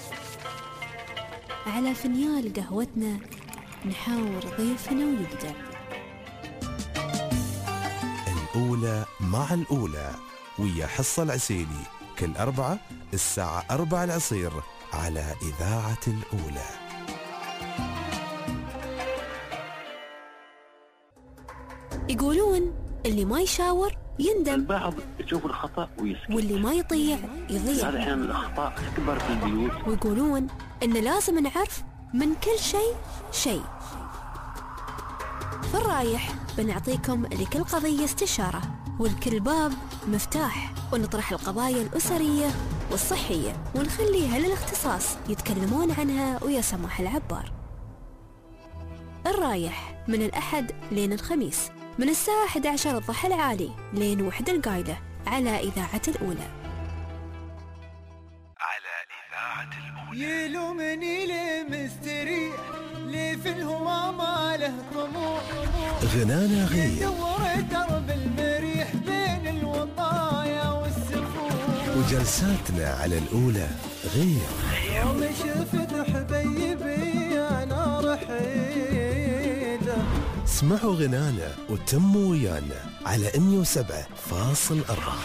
Speaker 1: على فنيال قهوتنا نحاور ضيفنا ويبدع.
Speaker 9: الأولى مع الأولى ويا حصة العسيلي كل أربعة الساعة أربعة العصير على إذاعة الأولى.
Speaker 1: يقولون اللي ما يشاور يندم.
Speaker 14: البعض يشوف الخطأ ويسكت
Speaker 1: واللي ما يطيع يضيع.
Speaker 14: هذا أحيانا الأخطاء تكبر في البيوت.
Speaker 1: ويقولون إن لازم نعرف من كل شيء شيء. في الرايح بنعطيكم لكل قضية استشارة والكل باب مفتاح ونطرح القضايا الأسرية والصحية ونخليها للاختصاص يتكلمون عنها ويا سماح العبار. الرايح من الأحد لين الخميس من الساعة أحد عشر الضحى العالي لين وحدة القايدة على إذاعة الأولى.
Speaker 9: على إذاعة الأولى.
Speaker 15: يلومني ليه مستريح ليه في الهوى ما له طموح
Speaker 9: غنانا غير
Speaker 15: يدور درب المريح بين الوطايا والسفور
Speaker 9: وجلساتنا على الأولى غير
Speaker 15: يوم شفت حبيبي أنا رحيله.
Speaker 9: اسمعوا غنانا وتموا ويانا على مية وسبعة فاصل أربعة.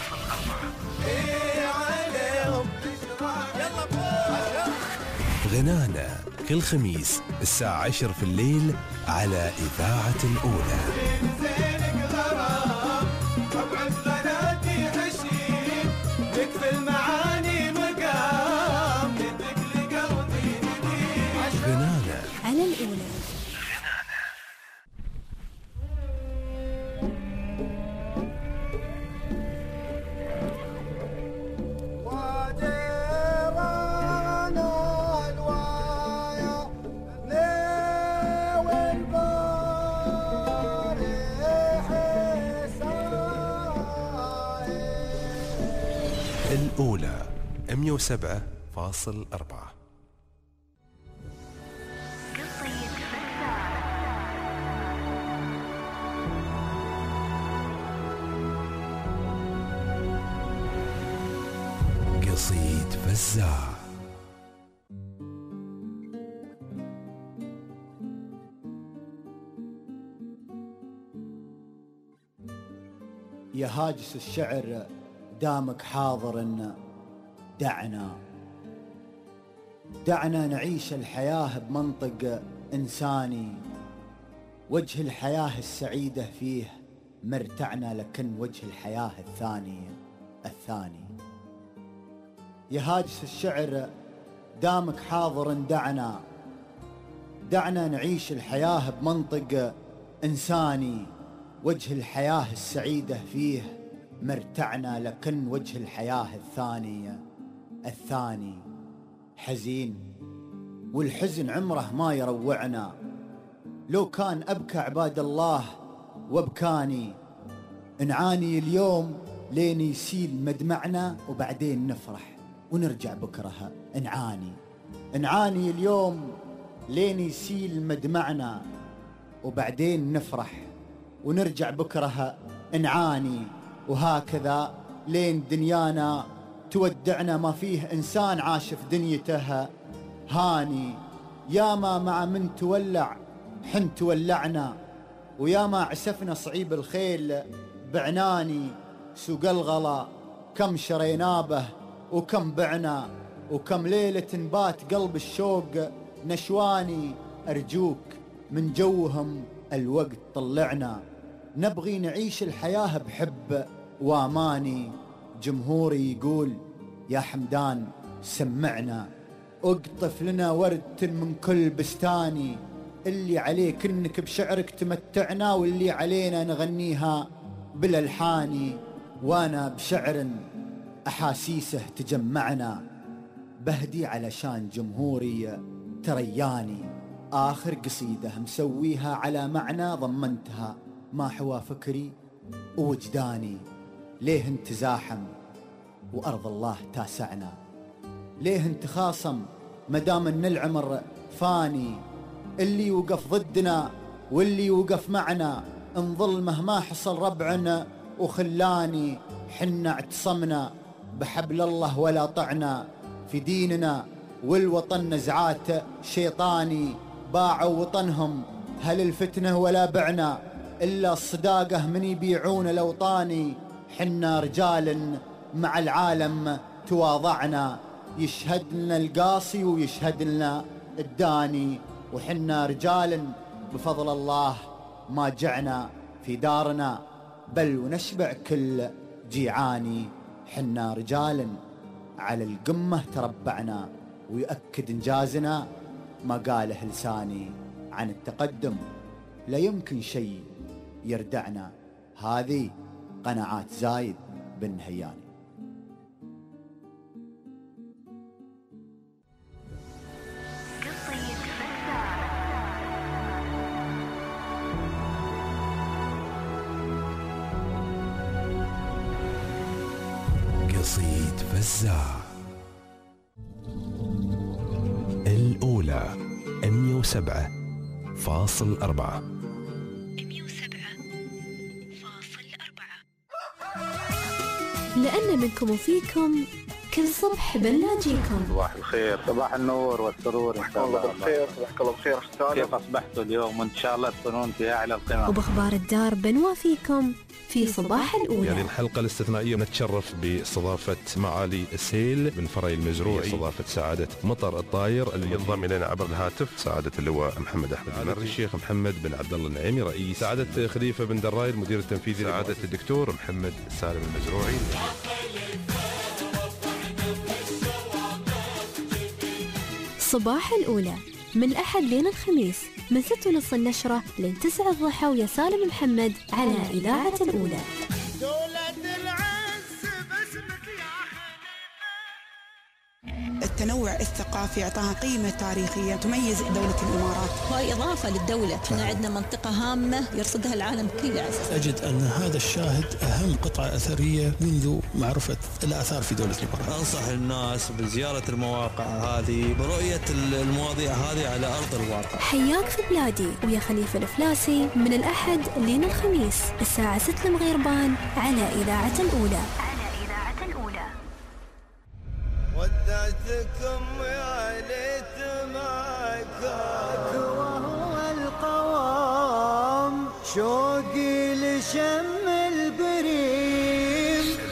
Speaker 9: غنانا كل خميس الساعة عشر في الليل على إذاعة الأولى.
Speaker 15: يكفي المعاني
Speaker 9: مئة وسبعة فاصل أربعة. قصيد فزاع.
Speaker 16: يا هاجس الشعر دامك حاضر، دعنا دعنا نعيش الحياة بمنطق إنساني، وجه الحياة السعيدة فيه مرتعنا، لكن وجه الحياة الثاني الثاني. يا هاجس الشعر دامك حاضر، دعنا دعنا نعيش الحياة بمنطق إنساني، وجه الحياة السعيدة فيه مرتعنا، لكن وجه الحياة الثاني الثاني حزين، والحزن عمره ما يروعنا. لو كان أبكى عباد الله وابكاني، نعاني اليوم لين يسيل مدمعنا، وبعدين نفرح ونرجع بكرة نعاني. نعاني اليوم لين يسيل مدمعنا، وبعدين نفرح ونرجع بكرة نعاني. وهكذا لين دنيانا تودعنا، ما فيه إنسان عاش في دنيته هاني. ياما مع من تولع حن تولعنا، وياما عسفنا صعيب الخيل بعناني. سوق الغلا كم شرينا به وكم بعنا، وكم ليلة بات قلب الشوق نشواني. أرجوك من جوهم الوقت طلعنا، نبغي نعيش الحياة بحب واماني. جمهوري يقول يا حمدان سمعنا، اقطف لنا ورد من كل بستاني. اللي عليك انك بشعرك تمتعنا، واللي علينا نغنيها بالالحاني. وانا بشعر احاسيسه تجمعنا، بهدي علشان جمهوري ترياني. آخر قصيدة مسويها على معنى ضمنتها ما حوا فكري ووجداني. ليه انت زاحم وأرض الله تاسعنا؟ ليه انت خاصم مدام ان العمر فاني؟ اللي وقف ضدنا واللي وقف معنا، انظل مهما حصل ربعنا وخلاني. حنا اعتصمنا بحبل الله ولا طعنا، في ديننا والوطن نزعات شيطاني. باعوا وطنهم هل الفتنة ولا بعنا، إلا الصداقة من يبيعون الأوطاني. حنا رجال مع العالم تواضعنا، يشهد لنا القاصي ويشهد لنا الداني. وحنا رجال بفضل الله ما جعنا في دارنا، بل ونشبع كل جيعاني. حنا رجال على القمة تربعنا، ويؤكد إنجازنا ما قاله لساني. عن التقدم لا يمكن شيء يردعنا، هذه قناعات زايد بن هياني.
Speaker 9: قصيد فزاع الأولى مئة وسبعة فاصل أربعة.
Speaker 1: مئة وسبعة فاصل أربعة. لأن منكم وفيكم كل صبح بنلاقيكم.
Speaker 17: صباح الخير، صباح النور والسرور ان شاء الله.
Speaker 18: بالخير، صباحك الله بخير استاذ.
Speaker 17: كيف اصبحتوا اليوم؟ وان شاء الله تكونون في اعلى القمم.
Speaker 1: وباخبار الدار بنوافيكم في صباح الأولى.
Speaker 9: يعني الحلقة الاستثنائية نتشرف باستضافة معالي السيل بن فري المزروعي، استضافة سعادة مطر الطاير اللي ينضم إلينا عبر الهاتف سعادة اللواء محمد أحمد المري، الشيخ محمد بن عبد الله النعيمي رئيس، سعادة خليفة بن دراي المدير التنفيذي، سعادة الدكتور محمد سالم المزروعي.
Speaker 1: صباح الأولى من الأحد لين الخميس من ستة ونص النشرة لين تسعة الضحى، ويا سالم محمد على إذاعة الأولى.
Speaker 19: التنوع الثقافي، إعطاها قيمة تاريخية تميز دولة الإمارات.
Speaker 20: وهي إضافة للدولة، احنا عندنا منطقة هامة يرصدها العالم كله.
Speaker 21: أجد أن هذا الشاهد أهم قطعة أثرية منذ معرفة الآثار في دولة الإمارات.
Speaker 22: أنصح الناس بزيارة المواقع هذه، برؤية المواضيع هذه على أرض الواقع.
Speaker 1: حياك في بلادي ويا خليفة الفلاسي من الأحد لين الخميس الساعة ستة المغيربان على إذاعة الأولى.
Speaker 15: ودعتكم يا ليت ما كاك وهو القوام، شوقي لشم البريم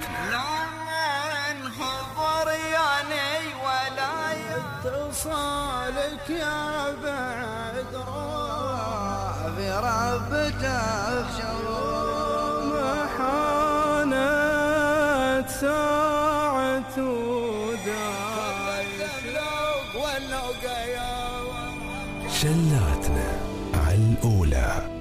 Speaker 15: لا انحضر يعني ولا يتصالك يا بعد روح بربته بشوم حانت ساعة
Speaker 23: شلاتنا على الأولى.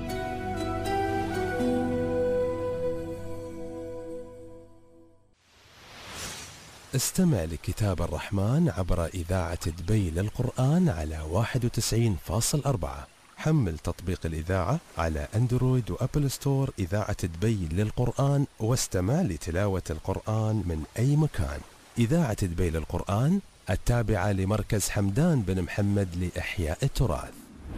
Speaker 23: استمع لكتاب الرحمن عبر إذاعة دبي للقرآن على واحد وتسعين فاصل أربعة. حمل تطبيق الإذاعة على أندرويد وأبل ستور إذاعة دبي للقرآن واستمع لتلاوة القرآن من أي مكان. إذاعة دبي للقرآن التابعة لمركز حمدان بن محمد لإحياء التراث.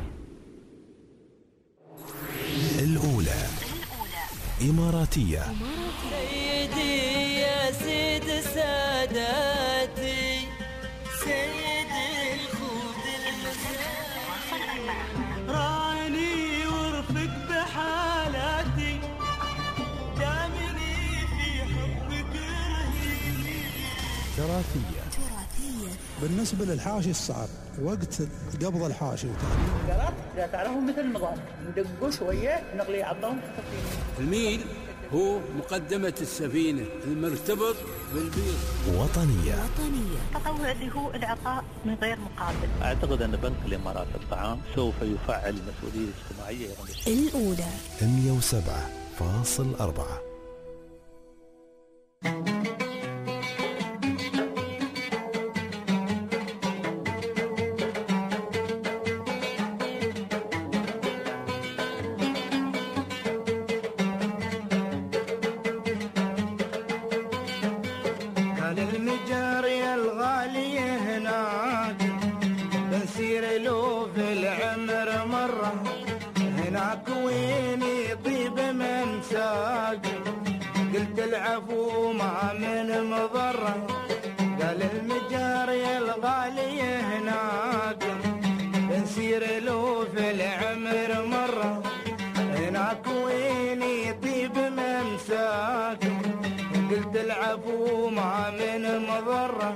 Speaker 23: الأولى إماراتية.
Speaker 15: سيدي يا سيد ساداتي، سيد الخود المساء، راني ورفق بحالاتي، دامني في حبك رهيبي.
Speaker 23: تراثية.
Speaker 24: بالنسبة للحاشي الصعب وقت قبض الحاشي
Speaker 25: قرأت إذا تعرفوا مثل النظام ندقوا شوية نغلي عظهم.
Speaker 26: الميل هو مقدمة السفينة المرتبط بالبيض.
Speaker 23: وطنية.
Speaker 27: وطنية التطوع اللي هو العطاء من غير مقابل.
Speaker 14: أعتقد أن بنك الإمارات الطعام سوف يفعل المسؤولية الاجتماعية.
Speaker 1: الأولى
Speaker 23: مئة وسبعة فاصل أربعة.
Speaker 15: قلت العفو ما من مضرة، قال المجاري الغالي هناك بنسير له في العمر مرة، هناك وين يطيب ممساك، قلت العفو ما من مضرة.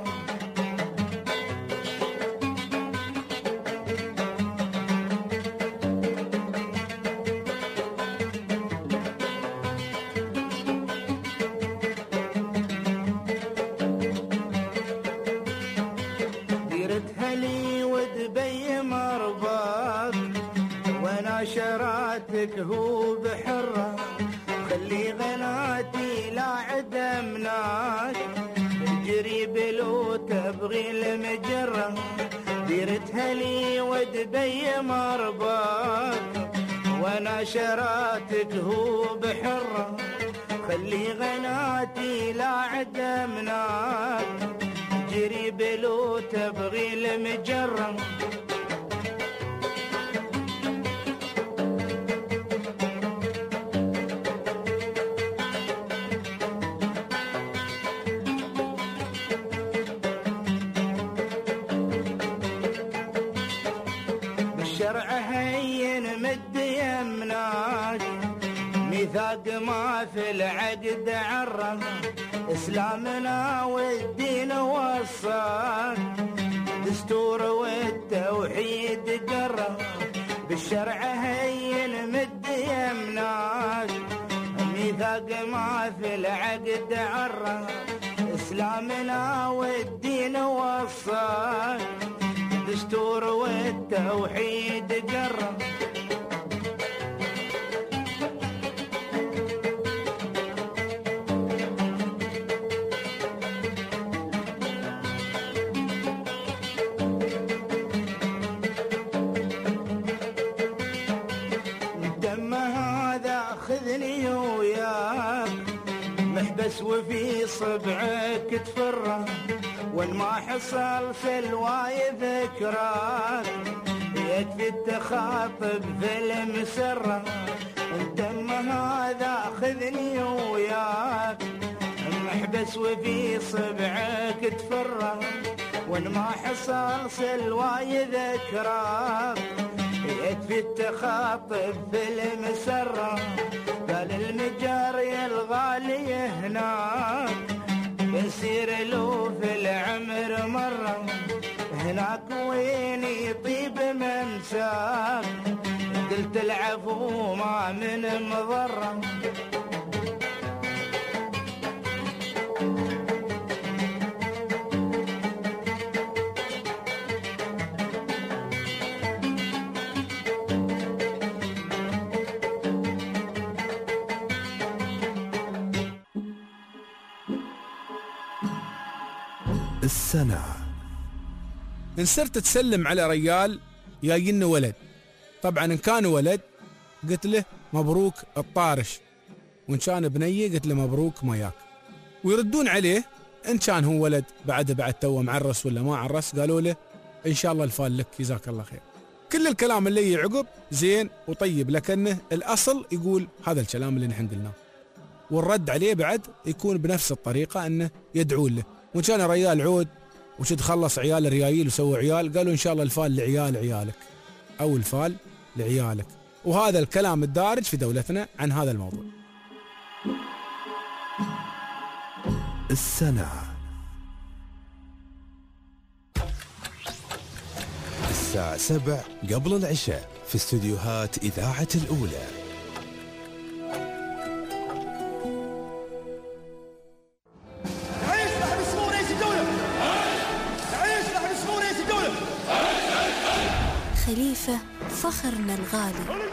Speaker 15: شراتك هو بحرة، خلي غناتي لا عدمناك، تجري بلو تبغي المجرة، ديرتها لي ودبي مرباك، وانا شراتك هو بحرة، خلي غناتي لا عدمناك، تجري بلو تبغي المجرة. ميثاق ما في العقد عرف، اسلامنا والدين وصاك، دستور والتوحيد قرر، بالشرع هين مد يمناك، ميثاق ما في العقد عرف، اسلامنا والدين وصاك، دستور والتوحيد قرر.
Speaker 4: محبس وفي صبعك تفره، وان ما حصل سلواي ذكراك، يكفي التخاطب في المسره، انت اما هذا خذني وياك. محبس وفي صبعك تفره، وان ما حصل سلواي ذكراك، يكفي التخاطب في المسره. قال المجاري الغالي هناك، بنسير له في العمر مره، هناك وين يطيب منساك، قلت العفو ما من مضره.
Speaker 23: السنة.
Speaker 5: إن صرت تسلم على رجال جايين ولد، طبعا إن كان ولد قلت له مبروك الطارش، وإن كان بنية قلت له مبروك ماياك، ويردون عليه إن كان هو ولد بعد بعد توه معرس ولا ما عرس، قالوا له إن شاء الله الفال لك جزاك الله خير. كل الكلام اللي يعقب زين وطيب، لكنه الأصل يقول هذا الكلام اللي نحن قلناه، والرد عليه بعد يكون بنفس الطريقة أنه يدعون له. وإن كان ريال عود وشد خلص عيال ريايل وسووا عيال، قالوا إن شاء الله الفال لعيال عيالك أو الفال لعيالك. وهذا الكلام الدارج في دولتنا عن هذا الموضوع.
Speaker 23: السنة. الساعة سبع قبل العشاء في استديوهات إذاعة الأولى.
Speaker 1: خليفة فخرنا الغالي.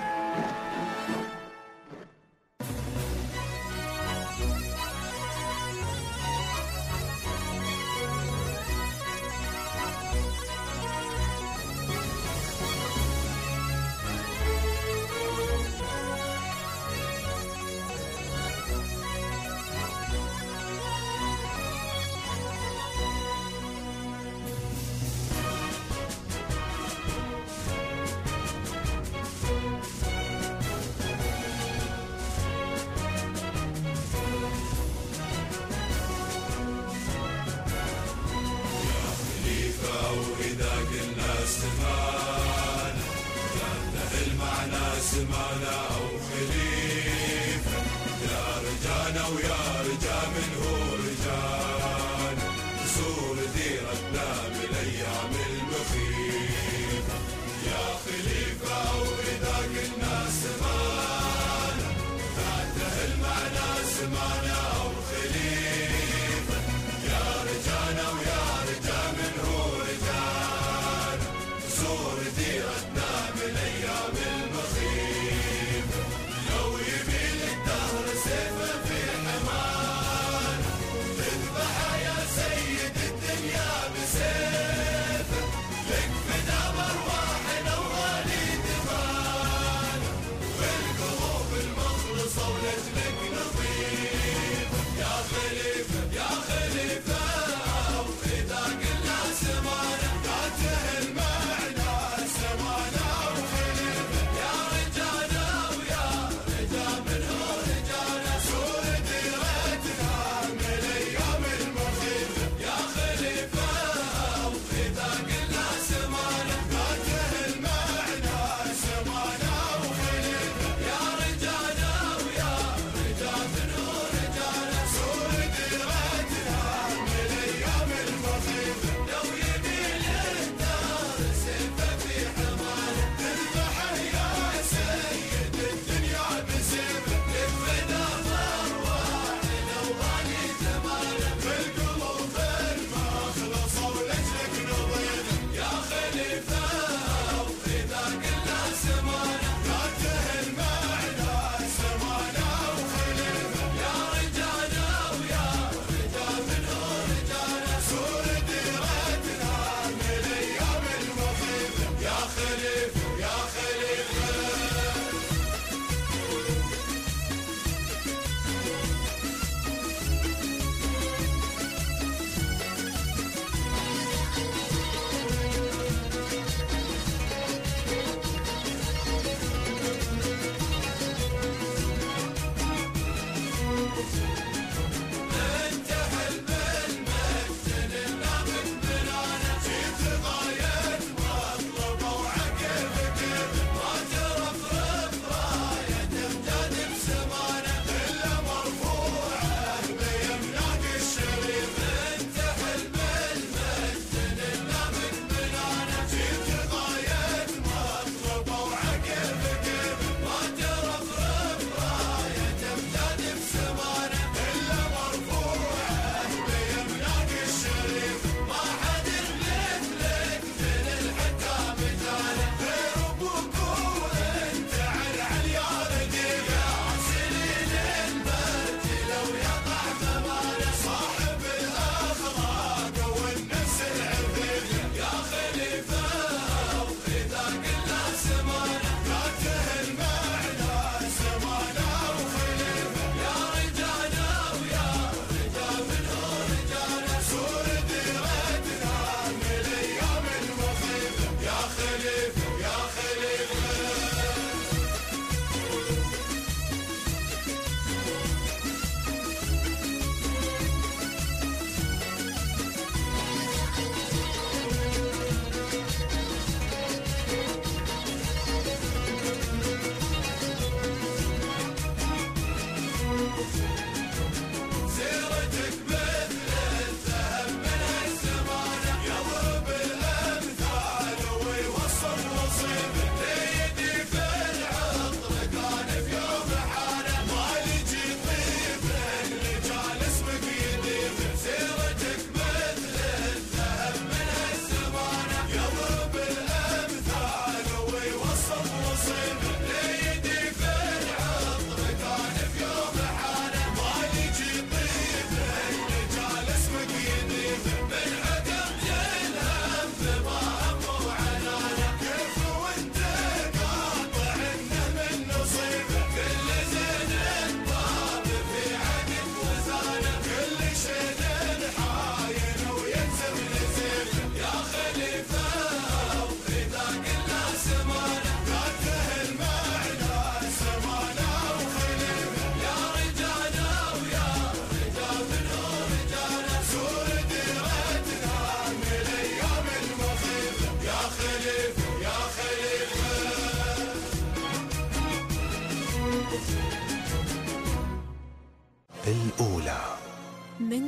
Speaker 6: سمانة أو خليفة، يا رجانا ويا رجا من هو رجال، تزور ديرتنا بالأيام المخيفة. يا خليفة وإذا قلنا سمانة فاته المعنى سمانة أو خليفة، يا رجانا ويا رجا من هو رجال، تزور ديرتنا بالأيام المخيفة. لو يميل الدهر سيفه في حمانه، تذبح يا سيد الدنيا بسيف.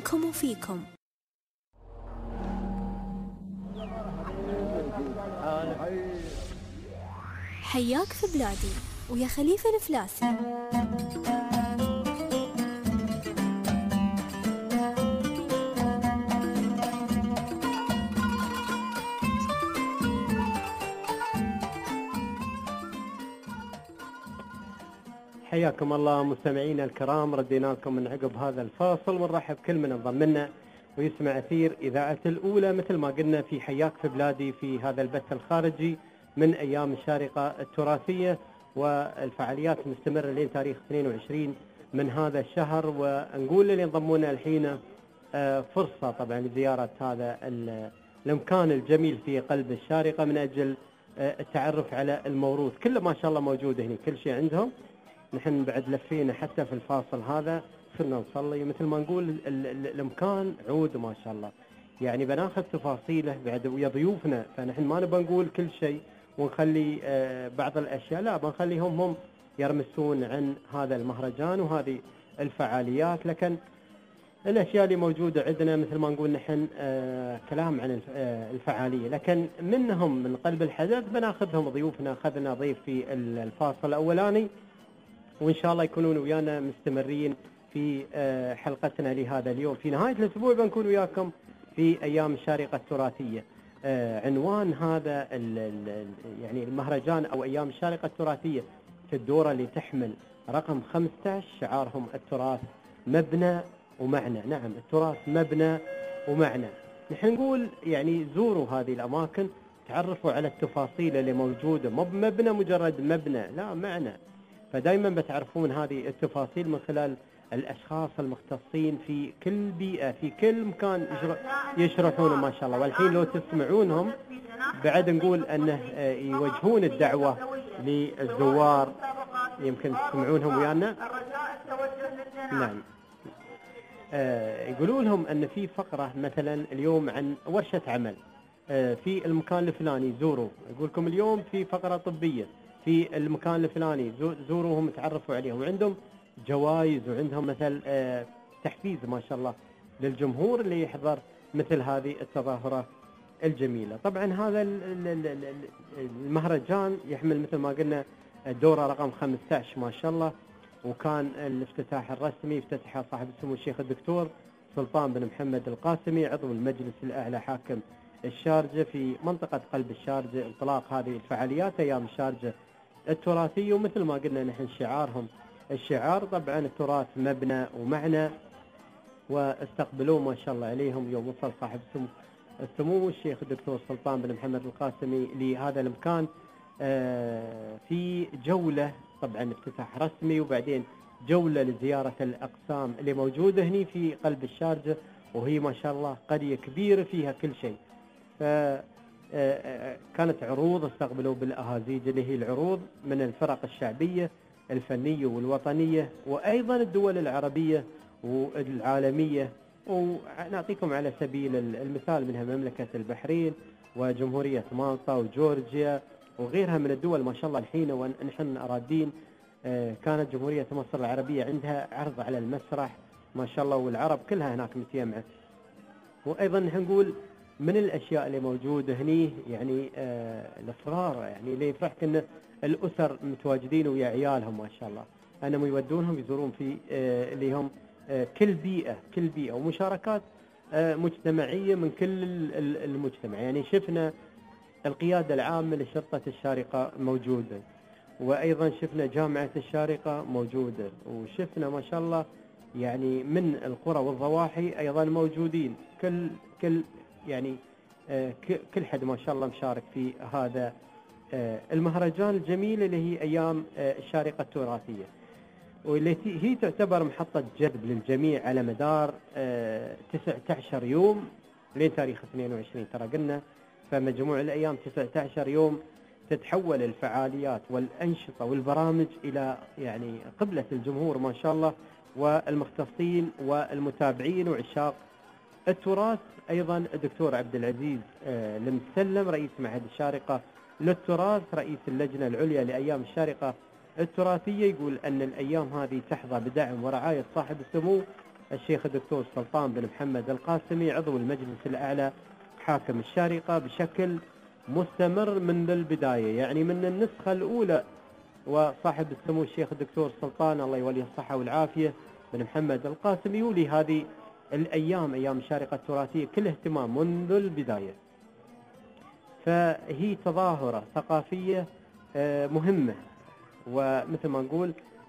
Speaker 1: منكم وفيكم. حياك في بلادي ويا خليفة الفلاسي.
Speaker 2: حياكم الله مستمعينا الكرام، ردينا لكم من عقب هذا الفاصل ونرحب كل من انضم لنا ويسمع أثير إذاعة الأولى مثل ما قلنا في حياك في بلادي في هذا البث الخارجي من أيام الشارقة التراثية، والفعاليات مستمرة لين تاريخ اثنين وعشرين من هذا الشهر. ونقول اللي ينضمونا الحين فرصة طبعا لزيارة هذا المكان الجميل في قلب الشارقة من أجل التعرف على الموروث كله ما شاء الله موجود هنا، كل شيء عندهم. نحن بعد لفينا حتى في الفاصل هذا صرنا نصلي مثل ما نقول المكان عود ما شاء الله، يعني بناخذ تفاصيله بعد ويا ضيوفنا، فنحن ما نبغى نقول كل شيء ونخلي بعض الاشياء، لا بنخليهم هم يرمسون عن هذا المهرجان وهذه الفعاليات. لكن الاشياء اللي موجوده عندنا مثل ما نقول نحن كلام عن الفعاليه، لكن منهم من قلب الحدث بناخذهم ضيوفنا. اخذنا ضيف في الفاصل الاولاني وإن شاء الله يكونون ويانا مستمرين في حلقتنا لهذا اليوم. في نهاية الأسبوع بنكون وياكم في أيام الشارقة التراثية. عنوان هذا يعني المهرجان أو أيام الشارقة التراثية في الدورة اللي تحمل رقم خمسة عشر، شعارهم التراث مبنى ومعنى. نعم، التراث مبنى ومعنى. نحن نقول يعني زوروا هذه الأماكن، تعرفوا على التفاصيل اللي موجودة، مو بمبنى مجرد مبنى، لا معنى. فدائما بتعرفون هذه التفاصيل من خلال الأشخاص المختصين في كل بيئة في كل مكان يشرحونه ما شاء الله. والحين لو تسمعونهم بعد نقول أنه يوجهون الدعوة للزوار، يمكن تسمعونهم ويانا. نعم، يقولوا لهم أن في فقرة مثلا اليوم عن ورشة عمل في المكان الفلاني، زوروا. يقول لكم اليوم في فقرة طبية في المكان الفلاني، زوروهم تعرفوا عليهم. وعندهم جوائز وعندهم مثل تحفيز ما شاء الله للجمهور اللي يحضر مثل هذه التظاهرات الجميلة. طبعا هذا المهرجان يحمل مثل ما قلنا الدورة رقم خمسة عشر ما شاء الله، وكان الافتتاح الرسمي افتتحه صاحب السمو الشيخ الدكتور سلطان بن محمد القاسمي عضو المجلس الأعلى حاكم الشارجة في منطقة قلب الشارجة. انطلاق هذه الفعاليات أيام الشارجة التراثية، ومثل ما قلنا نحن شعارهم الشعار طبعا التراث مبنى ومعنى. واستقبلوه ما شاء الله عليهم يوم وصل صاحب السمو السمو الشيخ الدكتور سلطان بن محمد القاسمي لهذا المكان في جولة طبعا افتتاح رسمي، وبعدين جولة لزيارة الأقسام اللي موجودة هنا في قلب الشارجة، وهي ما شاء الله قرية كبيرة فيها كل شيء. فكانت عروض استقبلوا بالأهازيج اللي هي العروض من الفرق الشعبية الفنية والوطنية وأيضا الدول العربية والعالمية. ونعطيكم على سبيل المثال منها مملكة البحرين وجمهورية مالطا وجورجيا وغيرها من الدول ما شاء الله. الحين ونحن أرادين كانت جمهورية مصر العربية عندها عرض على المسرح ما شاء الله، والعرب كلها هناك متجمعة. وأيضا نقول من الأشياء اللي موجودة هني يعني آه الأفرار، يعني اللي يفرحك أن الأسر متواجدين ويا عيالهم ما شاء الله، أنهم يودونهم يزورون في آه اللي هم آه كل بيئة كل بيئة ومشاركات آه مجتمعية من كل المجتمع. يعني شفنا القيادة العامة لشرطة الشارقة موجودة، وأيضا شفنا جامعة الشارقة موجودة، وشفنا ما شاء الله يعني من القرى والضواحي أيضا موجودين. كل كل يعني آه كل حد ما شاء الله مشارك في هذا آه المهرجان الجميل اللي هي أيام آه الشارقة التراثية، والتي هي تعتبر محطة جذب للجميع على مدار آه تسعة عشر يوم لين تاريخ اثنين وعشرين. ترى قلنا فمجموع الأيام تسعة عشر يوم تتحول الفعاليات والأنشطة والبرامج إلى يعني قبلة الجمهور ما شاء الله والمختصين والمتابعين وعشاق التراث. أيضا الدكتور عبد العزيز المسلم رئيس معهد الشارقة للتراث رئيس اللجنة العليا لأيام الشارقة التراثية يقول أن الأيام هذه تحظى بدعم ورعاية صاحب السمو الشيخ الدكتور سلطان بن محمد القاسمي عضو المجلس الأعلى حاكم الشارقة بشكل مستمر من البداية، يعني من النسخة الأولى، وصاحب السمو الشيخ الدكتور سلطان الله يوليه الصحة والعافية بن محمد القاسمي يولي هذه الأيام أيام الشارقة التراثية كل اهتمام منذ البداية. فهي تظاهرة ثقافية مهمة، ومثل ما نقول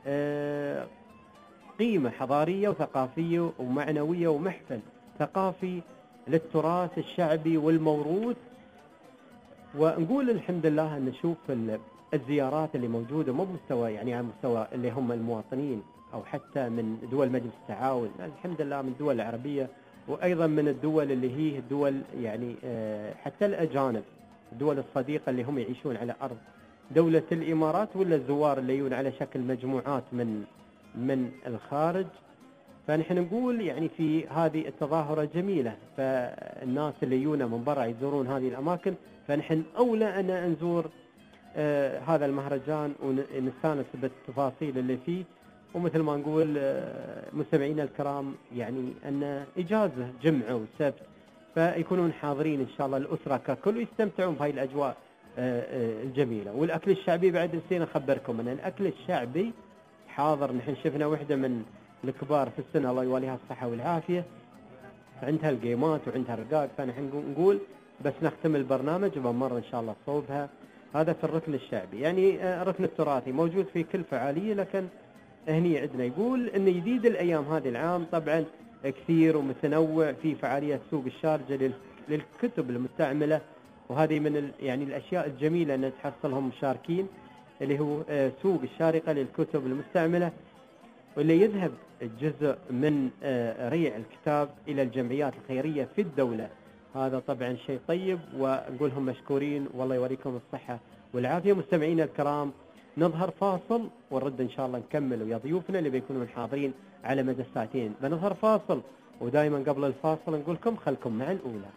Speaker 2: قيمة حضارية وثقافية ومعنوية ومحفل ثقافي للتراث الشعبي والموروث. ونقول الحمد لله أن نشوف الزيارات اللي موجودة مو بمستوى يعني على مستوى اللي هم المواطنين أو حتى من دول مجلس التعاون، الحمد لله من الدول العربية، وأيضا من الدول اللي هي الدول يعني حتى الأجانب، الدول الصديقة اللي هم يعيشون على أرض دولة الإمارات، ولا الزوار اللي يجون على شكل مجموعات من من الخارج. فنحن نقول يعني في هذه التظاهرة جميلة، فالناس اللي يجونا من برا يزورون هذه الأماكن، فنحن أولى أن نزور آه هذا المهرجان ونستانس بالتفاصيل اللي فيه. ومثل ما نقول آه مستمعينا الكرام يعني أن إجازة جمعة وسبت، فيكونون حاضرين إن شاء الله الأسرة ككل ويستمتعون بهاي الأجواء آه آه الجميلة. والأكل الشعبي بعد نسينا أخبركم أن الأكل الشعبي حاضر. نحن شفنا وحدة من الكبار في السنة الله يوليها الصحة والعافية عندها الجيمات وعندها الرقاق، فنحن نقول بس نختم البرنامج وبنمر إن شاء الله صوبها. هذا في الركن الشعبي، يعني الركن التراثي موجود في كل فعالية، لكن هني عندنا يقول إن جديد الأيام هذه العام طبعا كثير ومتنوع في فعالية سوق الشارقة للكتب المستعملة، وهذه من يعني الأشياء الجميلة أن تحصلهم مشاركين، اللي هو سوق الشارقة للكتب المستعملة، واللي يذهب جزء من ريع الكتاب إلى الجمعيات الخيرية في الدولة. هذا طبعا شيء طيب، ونقولهم مشكورين والله يوريكم الصحة والعافية. مستمعينا الكرام نظهر فاصل ونرد إن شاء الله نكمل ويا ضيوفنا اللي بيكونوا حاضرين على مدى الساعتين. بنظهر فاصل، ودائما قبل الفاصل نقول لكم خلكم مع الأولى.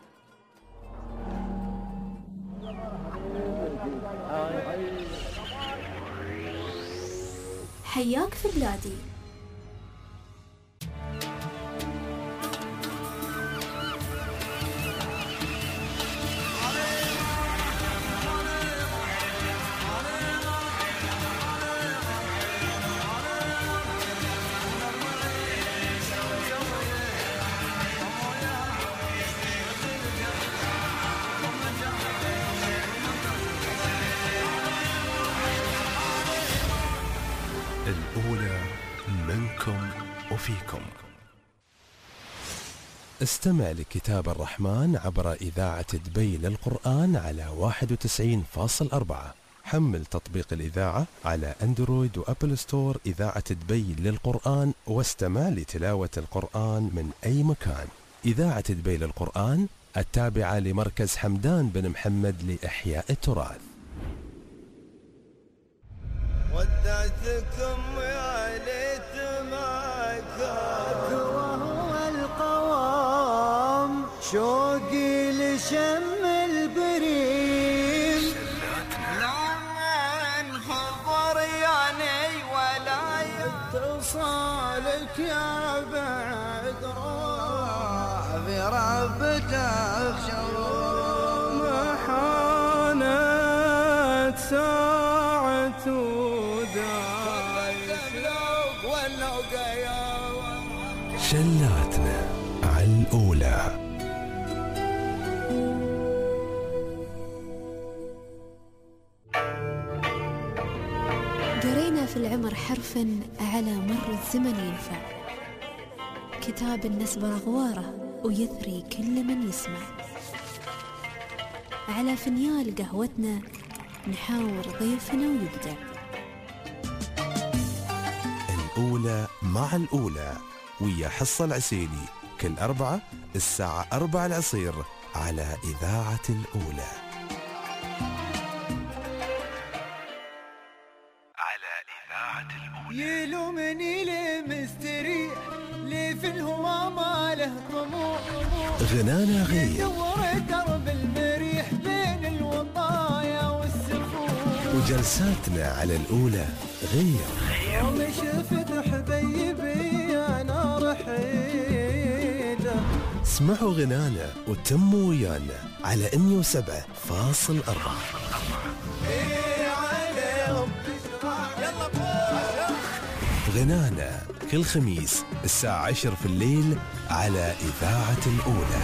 Speaker 1: حياك في بلادي.
Speaker 23: الأولى منكم وفيكم. استمع لكتاب الرحمن عبر إذاعة دبي للقرآن على واحد وتسعين فاصل أربعة. حمل تطبيق الإذاعة على أندرويد وأبل ستور إذاعة دبي للقرآن، واستمع لتلاوة القرآن من أي مكان. إذاعة دبي للقرآن التابعة لمركز حمدان بن محمد لإحياء التراث.
Speaker 15: ودعتكم يا ليت ما كان وهو القوام، شوقي لشم البريم، لمن خضر يعني ولا يتصالك يا بعد روح في ربته شوم حانت ساعة
Speaker 23: شلاتنا على الأولى.
Speaker 1: قرينا في العمر حرفا على مر الزمن ينفع، كتاب النسب رغواره ويثري كل من يسمع. على فنيال قهوتنا نحاور ضيفنا ويبدع.
Speaker 23: الأولى مع الأولى ويا حصة العسيلي كل أربعة الساعة أربعة العصير على إذاعة الأولى.
Speaker 15: على إذاعة الأولى. يلومني ليه مستريح، ليه في الهوى ما له طموح،
Speaker 23: غنانا غير
Speaker 15: يدور درب المريح بين الوطايا والسفوح،
Speaker 23: وجلساتنا على الأولى غير.
Speaker 15: يوم شفت حبيبي أنا رحيل
Speaker 23: اسمعوا غنانا وتموا ويانا على مية وسبعة فاصل أربعة. غنانا كل خميس الساعة عشر في الليل على إذاعة الأولى.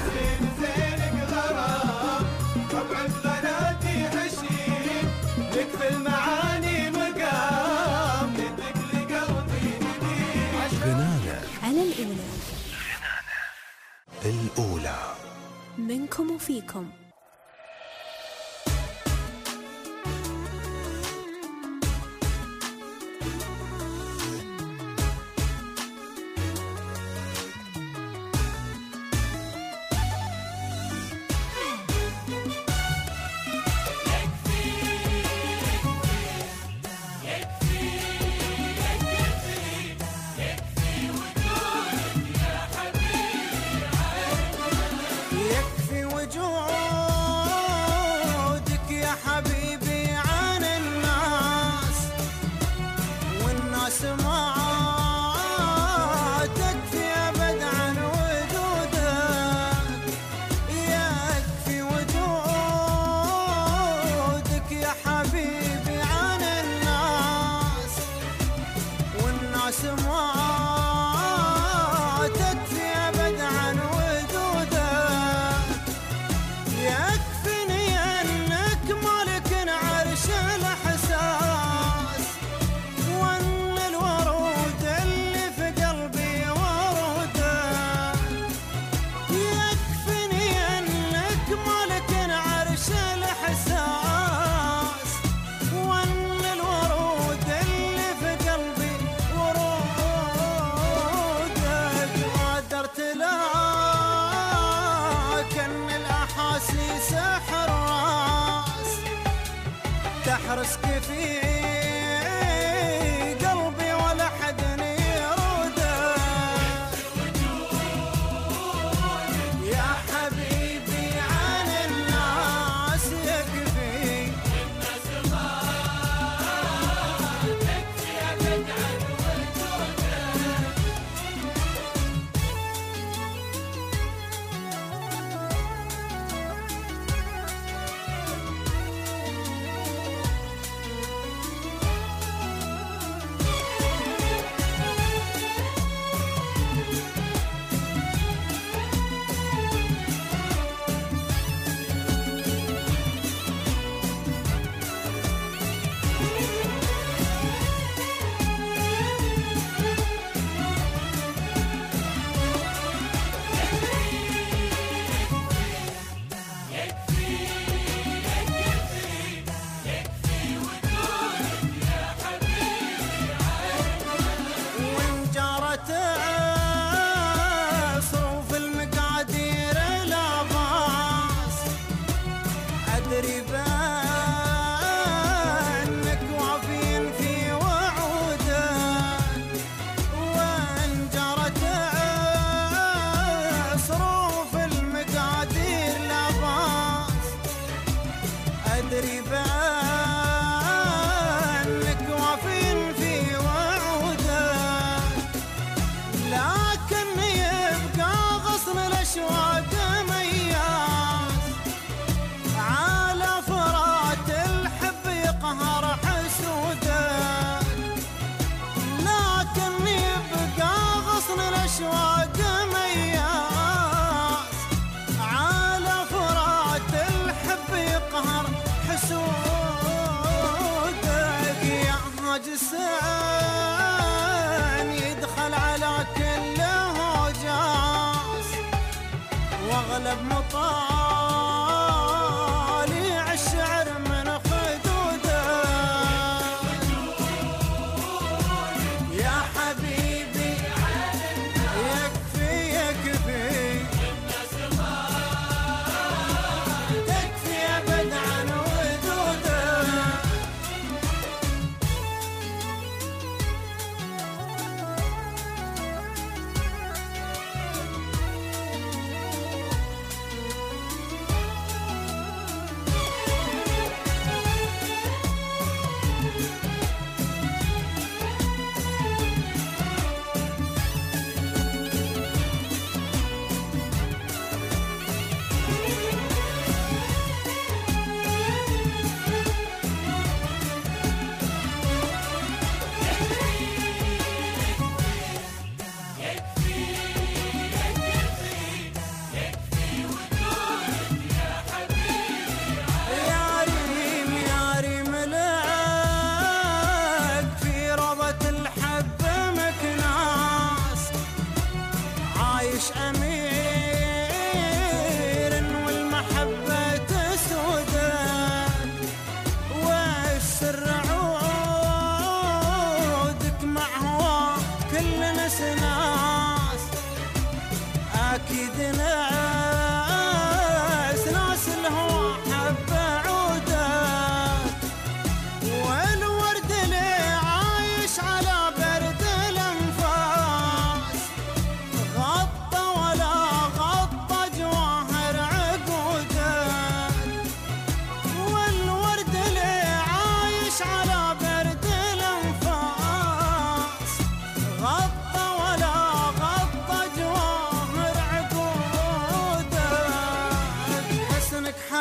Speaker 23: غنانا
Speaker 1: على الأولى.
Speaker 23: الأولى
Speaker 1: منكم وفيكم.
Speaker 15: تحرس كفي قلبي ولا حد يروده يا حبيبي عن الناس يكفي الناس ما تكفي أبد عن وجوده. أدري بأنك وافين في وعودك لكن يبقى غصن الأشواق مياس على فرات الحب يقهر حسودك لكن يبقى غصن الأشواق مياس على فرات الحب يقهر حسودك.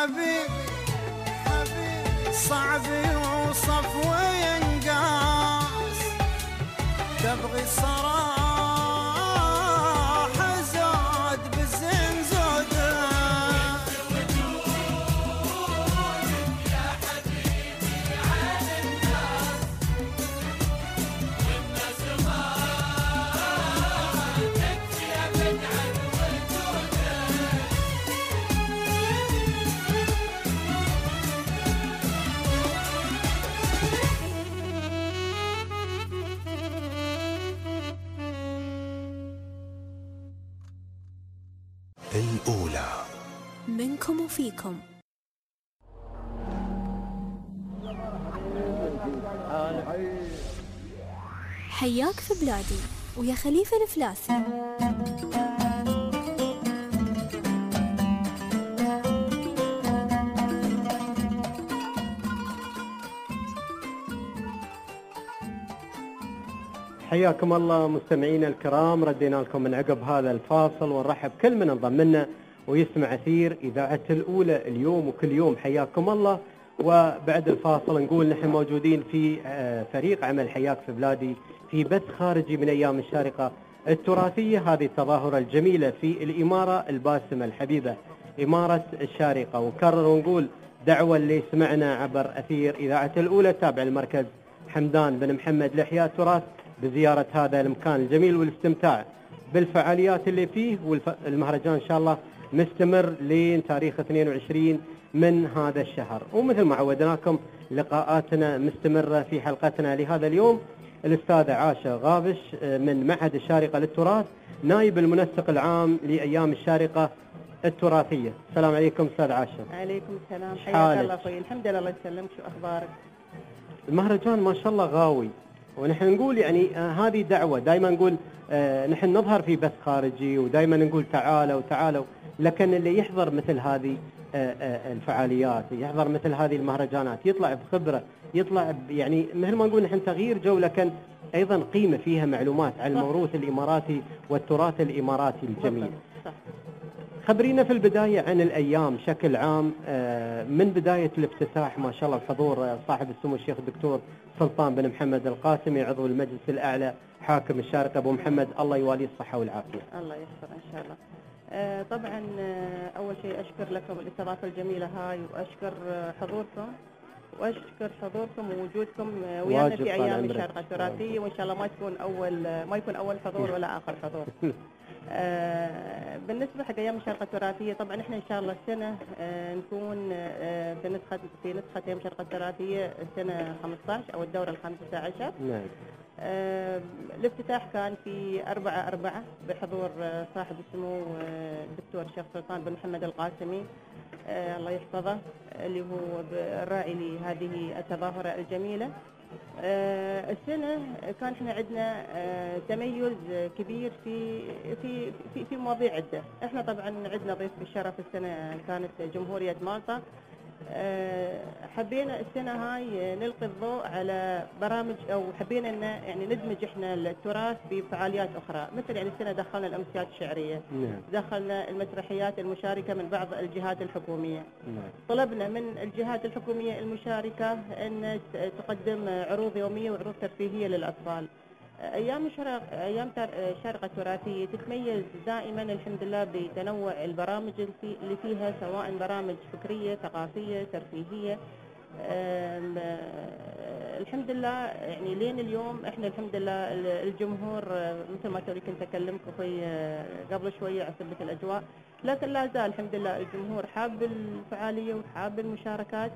Speaker 15: حبيب صعب يوصف وينقاس تبغي صراحة زاد بالزين زوده يا حبيبي على الناس والناس ما تكفي أبد عن
Speaker 23: الأولى
Speaker 1: منكم وفيكم. حياك في بلادي ويا خليفة الفلاسي.
Speaker 2: حياكم الله مستمعينا الكرام، ردينا لكم من عقب هذا الفاصل ونرحب كل من انضم لنا ويسمع أثير إذاعة الأولى اليوم وكل يوم. حياكم الله. وبعد الفاصل نقول نحن موجودين في فريق عمل حياك في بلادي في بث خارجي من أيام الشارقة التراثية، هذه التظاهرة الجميلة في الإمارة الباسمة الحبيبة إمارة الشارقة. ونكرر ونقول دعوة اللي يسمعنا عبر أثير إذاعة الأولى تابع المركز حمدان بن محمد لإحياء التراث بزيارة هذا المكان الجميل والاستمتاع بالفعاليات اللي فيه. والمهرجان إن شاء الله مستمر لين تاريخ اثنين وعشرين من هذا الشهر. ومثل ما عودناكم لقاءاتنا مستمرة في حلقتنا لهذا اليوم. الأستاذة عاشة غابش من معهد الشارقة للتراث، نائب المنسق العام لأيام الشارقة التراثية. السلام عليكم أستاذ عاشة.
Speaker 3: عليكم السلام، حياك الله أخوي. الحمد لله، الله يسلمك. شو أخبارك؟
Speaker 2: المهرجان ما شاء الله غاوي، ونحن نقول يعني آه هذه دعوة دائما نقول آه نحن نظهر في بث خارجي ودائما نقول تعالوا تعالوا، لكن اللي يحضر مثل هذه آه آه الفعاليات، يحضر مثل هذه المهرجانات، يطلع بخبرة، يطلع يعني مثل ما نقول نحن تغيير جو، لكن أيضا قيمة فيها معلومات عن الموروث الإماراتي والتراث الإماراتي الجميل.
Speaker 3: صح.
Speaker 2: خبرينا في البداية عن الأيام بشكل عام، من بداية الافتتاح ما شاء الله بحضور صاحب السمو الشيخ الدكتور سلطان بن محمد القاسمي عضو المجلس الأعلى حاكم الشارقة أبو محمد، الله يواليه الصحة والعافية.
Speaker 3: الله يحفظه إن شاء الله. آه طبعا آه أول شيء أشكر لكم الاستضافة الجميلة هاي، وأشكر حضوركم وأشكر حضوركم ووجودكم ويانا في أيام الشارقة التراثية، وإن شاء الله ما تكون أول ما يكون أول حضور ولا آخر حضور. آه بالنسبة حق أيام الشارقة التراثية، طبعا إحنا إن شاء الله السنة آه نكون آه في نسخة في نسخة أيام الشارقة التراثية السنة خمسة عشر أو الدورة الخامسة عشر.
Speaker 2: نعم.
Speaker 3: آه الافتتاح كان في أربعة أربعة بحضور آه صاحب السمو آه الدكتور الشيخ سلطان بن محمد القاسمي آه الله يحفظه، اللي هو الراعي لهذه التظاهرة الجميلة. آه السنة كان احنا عندنا آه تميز كبير في في في في مواضيع عدة. احنا طبعا عندنا ضيف بالشرف السنة كانت جمهورية مالطا. آه حبينا السنة هاي نلقي الضوء على برامج، او حبينا ان يعني ندمج احنا التراث بفعاليات اخرى، مثل يعني السنة دخلنا الامسيات الشعرية،
Speaker 2: نعم.
Speaker 3: دخلنا المسرحيات المشاركة من بعض الجهات الحكومية.
Speaker 2: نعم.
Speaker 3: طلبنا من الجهات الحكومية المشاركة ان تقدم عروض يومية وعروض ترفيهية للاطفال. ايام الشارقة ايام الشارقة التراثية تتميز دائما الحمد لله بتنوع البرامج اللي فيها، سواء برامج فكرية ثقافية ترفيهية. الحمد لله يعني لين اليوم احنا الحمد لله الجمهور مثل ما توري كنت اكلمك اخوي قبل شويه على سبة الاجواء، لكن لا زال الحمد لله الجمهور حاب الفعالية وحاب المشاركات.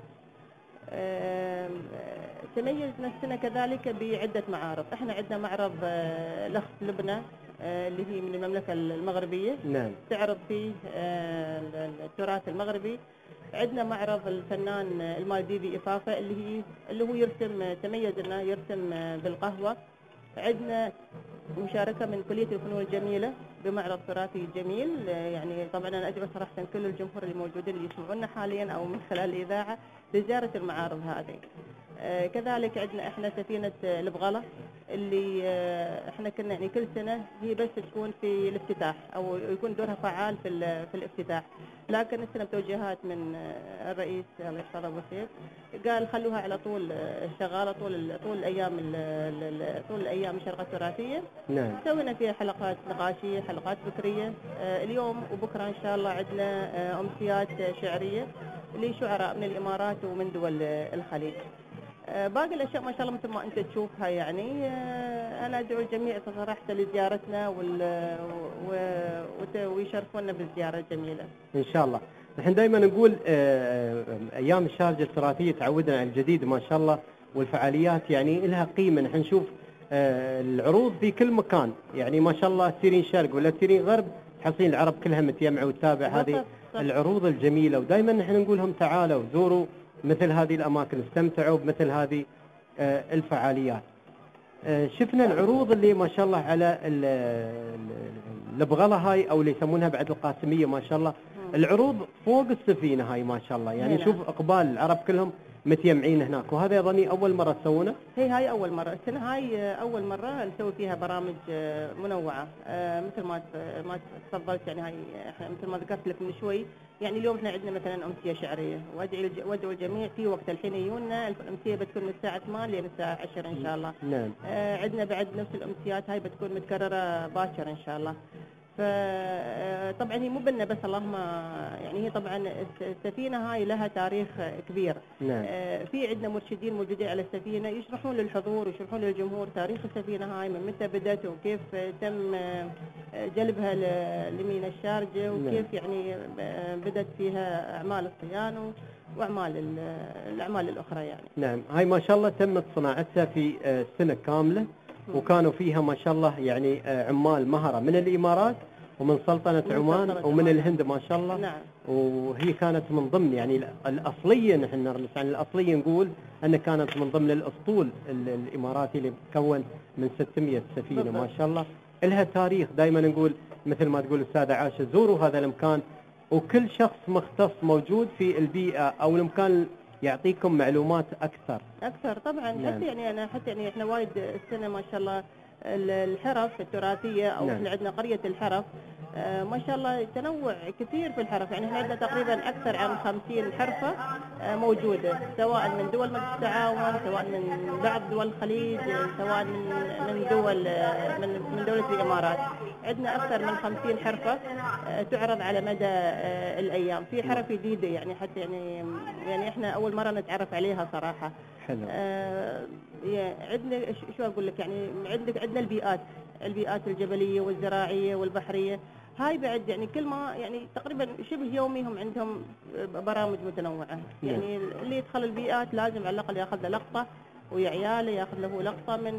Speaker 3: تميزنا السنة كذلك بعدة معارض. احنا عندنا معرض لخت لبنى اللي هي من المملكة المغربية،
Speaker 2: نعم.
Speaker 3: تعرض فيه التراث المغربي. عندنا معرض الفنان المالديفي إفافة اللي هي اللي هو يرسم، تميز انه يرسم بالقهوة. عندنا مشاركة من كلية الفنون الجميلة بمعرض تراثي جميل. يعني طبعا انا ادعو صراحة كل الجمهور اللي موجودين اللي يسمعونا حاليا او من خلال الاذاعة لزيارة المعارض هذه. آه كذلك عندنا احنا سفينة البغلة اللي آه، احنا كنا يعني كل سنه هي بس تكون في الافتتاح او يكون دورها فعال في ال- في الافتتاح، لكن السنه بتوجيهات من آه، الرئيس الله يحفظه ابو سيف قال خلوها على طول آه، شغاله طول ال- طول الايام ال- ال- ال- طول الايام الشرقه التراثيه.
Speaker 2: نعم.
Speaker 3: سوينا فيها حلقات نقاشيه، حلقات فكريه. آه، اليوم وبكره ان شاء الله عندنا آه، امسيات شعريه لشعراء من الامارات ومن دول آه، الخليج. آه، باقي الاشياء ما شاء الله مثل ما انت تشوفها يعني. آه، انا ادعو الجميع صراحه لزيارتنا وال- و- وت- ويشرفونا بالزياره الجميله.
Speaker 2: ان شاء الله. نحن دائما نقول آه، آه، ايام الشارجه التراثيه تعودنا على الجديد ما شاء الله، والفعاليات يعني لها قيمه. نحن نشوف آه، العروض في كل مكان، يعني ما شاء الله تسيرين شرق ولا تسيرين غرب تحصلين العرب كلها متجمعه وتتابع هذه العروض الجميله. ودائما نحن نقول لهم تعالوا زوروا مثل هذه الاماكن، استمتعوا بمثل هذه آه، الفعاليات. آه، شفنا العروض اللي ما شاء الله على ال- ال- البغله هاي او اللي يسمونها بعد القاسميه ما شاء الله، العروض فوق السفينه هاي ما شاء الله، يعني
Speaker 3: نعم.
Speaker 2: شوف اقبال العرب كلهم متجمعين هناك، وهذا يظني اول مره تسوونه.
Speaker 3: هي هاي اول مره، السنه هاي آه، اول مره نسوي فيها برامج آه، منوعه. آه، مثل ما ت- ما تفضلت يعني هاي احنا مثل ما ذكرت لك من شوي، يعني اليوم احنا عندنا مثلا امسيه شعريه، وادعي الج- وادعو الجميع في وقت الحين يجونا. الامسيه بتكون من الساعه ثمانية للساعه عشرة ان شاء الله.
Speaker 2: نعم.
Speaker 3: آه، عندنا بعد نفس الامسيات هاي بتكون متكرره باكر ان شاء الله. فطبعا هي مو بنا بس اللهم، يعني هي طبعا السفينه هاي لها تاريخ كبير.
Speaker 2: نعم.
Speaker 3: آه، في عندنا مرشدين موجودين على السفينه يشرحون للحضور ويشرحون للجمهور تاريخ السفينه هاي، من متى بدات وكيف تم آه، جلبها ل- لمينا الشارجه، وكيف يعني آه، بدات فيها اعمال الصيانه واعمال ال- الاعمال الاخرى يعني.
Speaker 2: نعم. هاي ما شاء الله تمت صناعتها في آه، سنه كامله، وكانوا فيها ما شاء الله يعني آه، عمال مهره من الامارات ومن سلطنه
Speaker 3: من
Speaker 2: عمان
Speaker 3: سلطنة
Speaker 2: ومن
Speaker 3: عمان.
Speaker 2: الهند ما شاء الله.
Speaker 3: نعم.
Speaker 2: وهي كانت من ضمن يعني الاصليه، نحن يعني الاصليه نقول ان كانت من ضمن الاسطول ال- الاماراتي اللي مكون من ستمئة سفينه
Speaker 3: بالضبط.
Speaker 2: ما شاء الله. لها تاريخ. دائما نقول مثل ما تقول الاستاذه عائشه زوروا هذا المكان، وكل شخص مختص موجود في البيئه او المكان يعطيكم معلومات اكثر.
Speaker 3: اكثر طبعا.
Speaker 2: نعم.
Speaker 3: حتى يعني انا حتى يعني احنا وايد السنه ما شاء الله ال- الحرف التراثيه او
Speaker 2: نعم.
Speaker 3: احنا عندنا قريه الحرف، آه، ما شاء الله تنوع كثير في الحرف. يعني احنا عندنا تقريبا اكثر عن خمسين حرفه آه، موجوده، سواء من دول مجلس التعاون، سواء من بعض دول الخليج، سواء من من دول آه، من من دوله الامارات. عندنا اكثر من خمسين حرفه آه، تعرض على مدى آه، الايام. في حرف جديده يعني حتى يعني يعني احنا اول مره نتعرف عليها صراحه.
Speaker 2: حلو.
Speaker 3: آه، يعني عندنا ش- شو اقول لك، يعني عندك عندنا البيئات البيئات الجبليه والزراعيه والبحريه. هاي بعد يعني كل ما يعني تقريبا شبه يومي هم عندهم برامج متنوعه. يعني اللي يدخل البيئات لازم على الاقل ياخذ له لقطه، ويا عياله ياخذ له لقطه من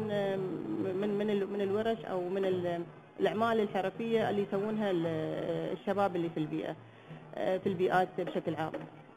Speaker 3: من من ال- من الورش او من ال- الاعمال الحرفيه اللي يسوونها ال- الشباب اللي في البيئه آه، في البيئات بشكل عام.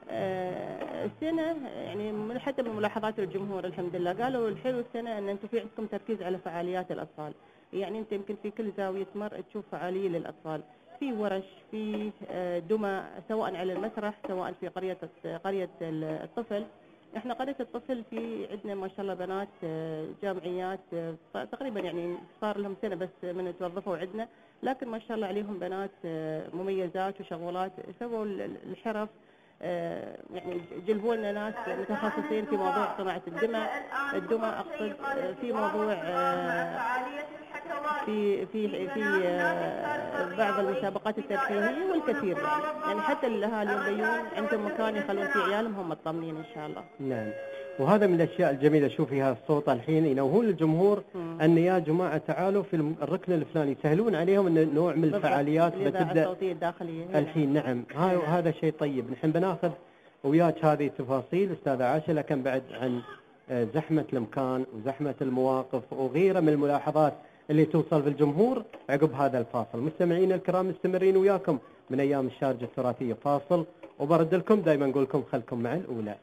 Speaker 3: آه، السنه يعني من- حتى من ملاحظات الجمهور الحمد لله قالوا الحلو السنه ان انتم في عندكم تركيز على فعاليات الاطفال. يعني انت يمكن في كل زاويه تمر تشوف فعاليه للاطفال، في ورش، في آه، دمى، سواء على المسرح سواء في قريه قريه الطفل. احنا قريه الطفل في عندنا ما شاء الله بنات آه، جامعيات آه، تقريبا يعني صار لهم سنه بس من توظفوا عندنا، لكن ما شاء الله عليهم بنات آه، مميزات وشغولات سووا ال- الحرف. آه، يعني جلبوا لنا ناس متخصصين في موضوع صناعه الدمى الدمى اقصد آه، في موضوع آه، في في في آه، بعض المسابقات الترفيهيه والكثير يعني يعني حتى الاهالي يبيون عندهم مكان يخلون فيه عيالهم هم مطمنين ان شاء الله.
Speaker 2: نعم. وهذا من الاشياء الجميله. شوفي هذا الصوت الحين ينوهون الجمهور
Speaker 3: مم.
Speaker 2: ان يا جماعه تعالوا في الم- الركن الفلاني، يسهلون عليهم ان نوع من
Speaker 3: بالضبط.
Speaker 2: الفعاليات
Speaker 3: الإذاعة
Speaker 2: بتبدا
Speaker 3: الصوتيه الداخليه هنا.
Speaker 2: الحين. نعم. هاي وهذا شيء طيب. نحن بناخذ وياك هذه التفاصيل استاذه عائشه، لكن بعد عن آه، زحمه المكان وزحمه المواقف وغيره من الملاحظات اللي توصل في الجمهور عقب هذا الفاصل. مستمعينا الكرام مستمرين وياكم من ايام الشارجه التراثيه. فاصل وبرد لكم دائما نقول لكم خلكم مع الاولى.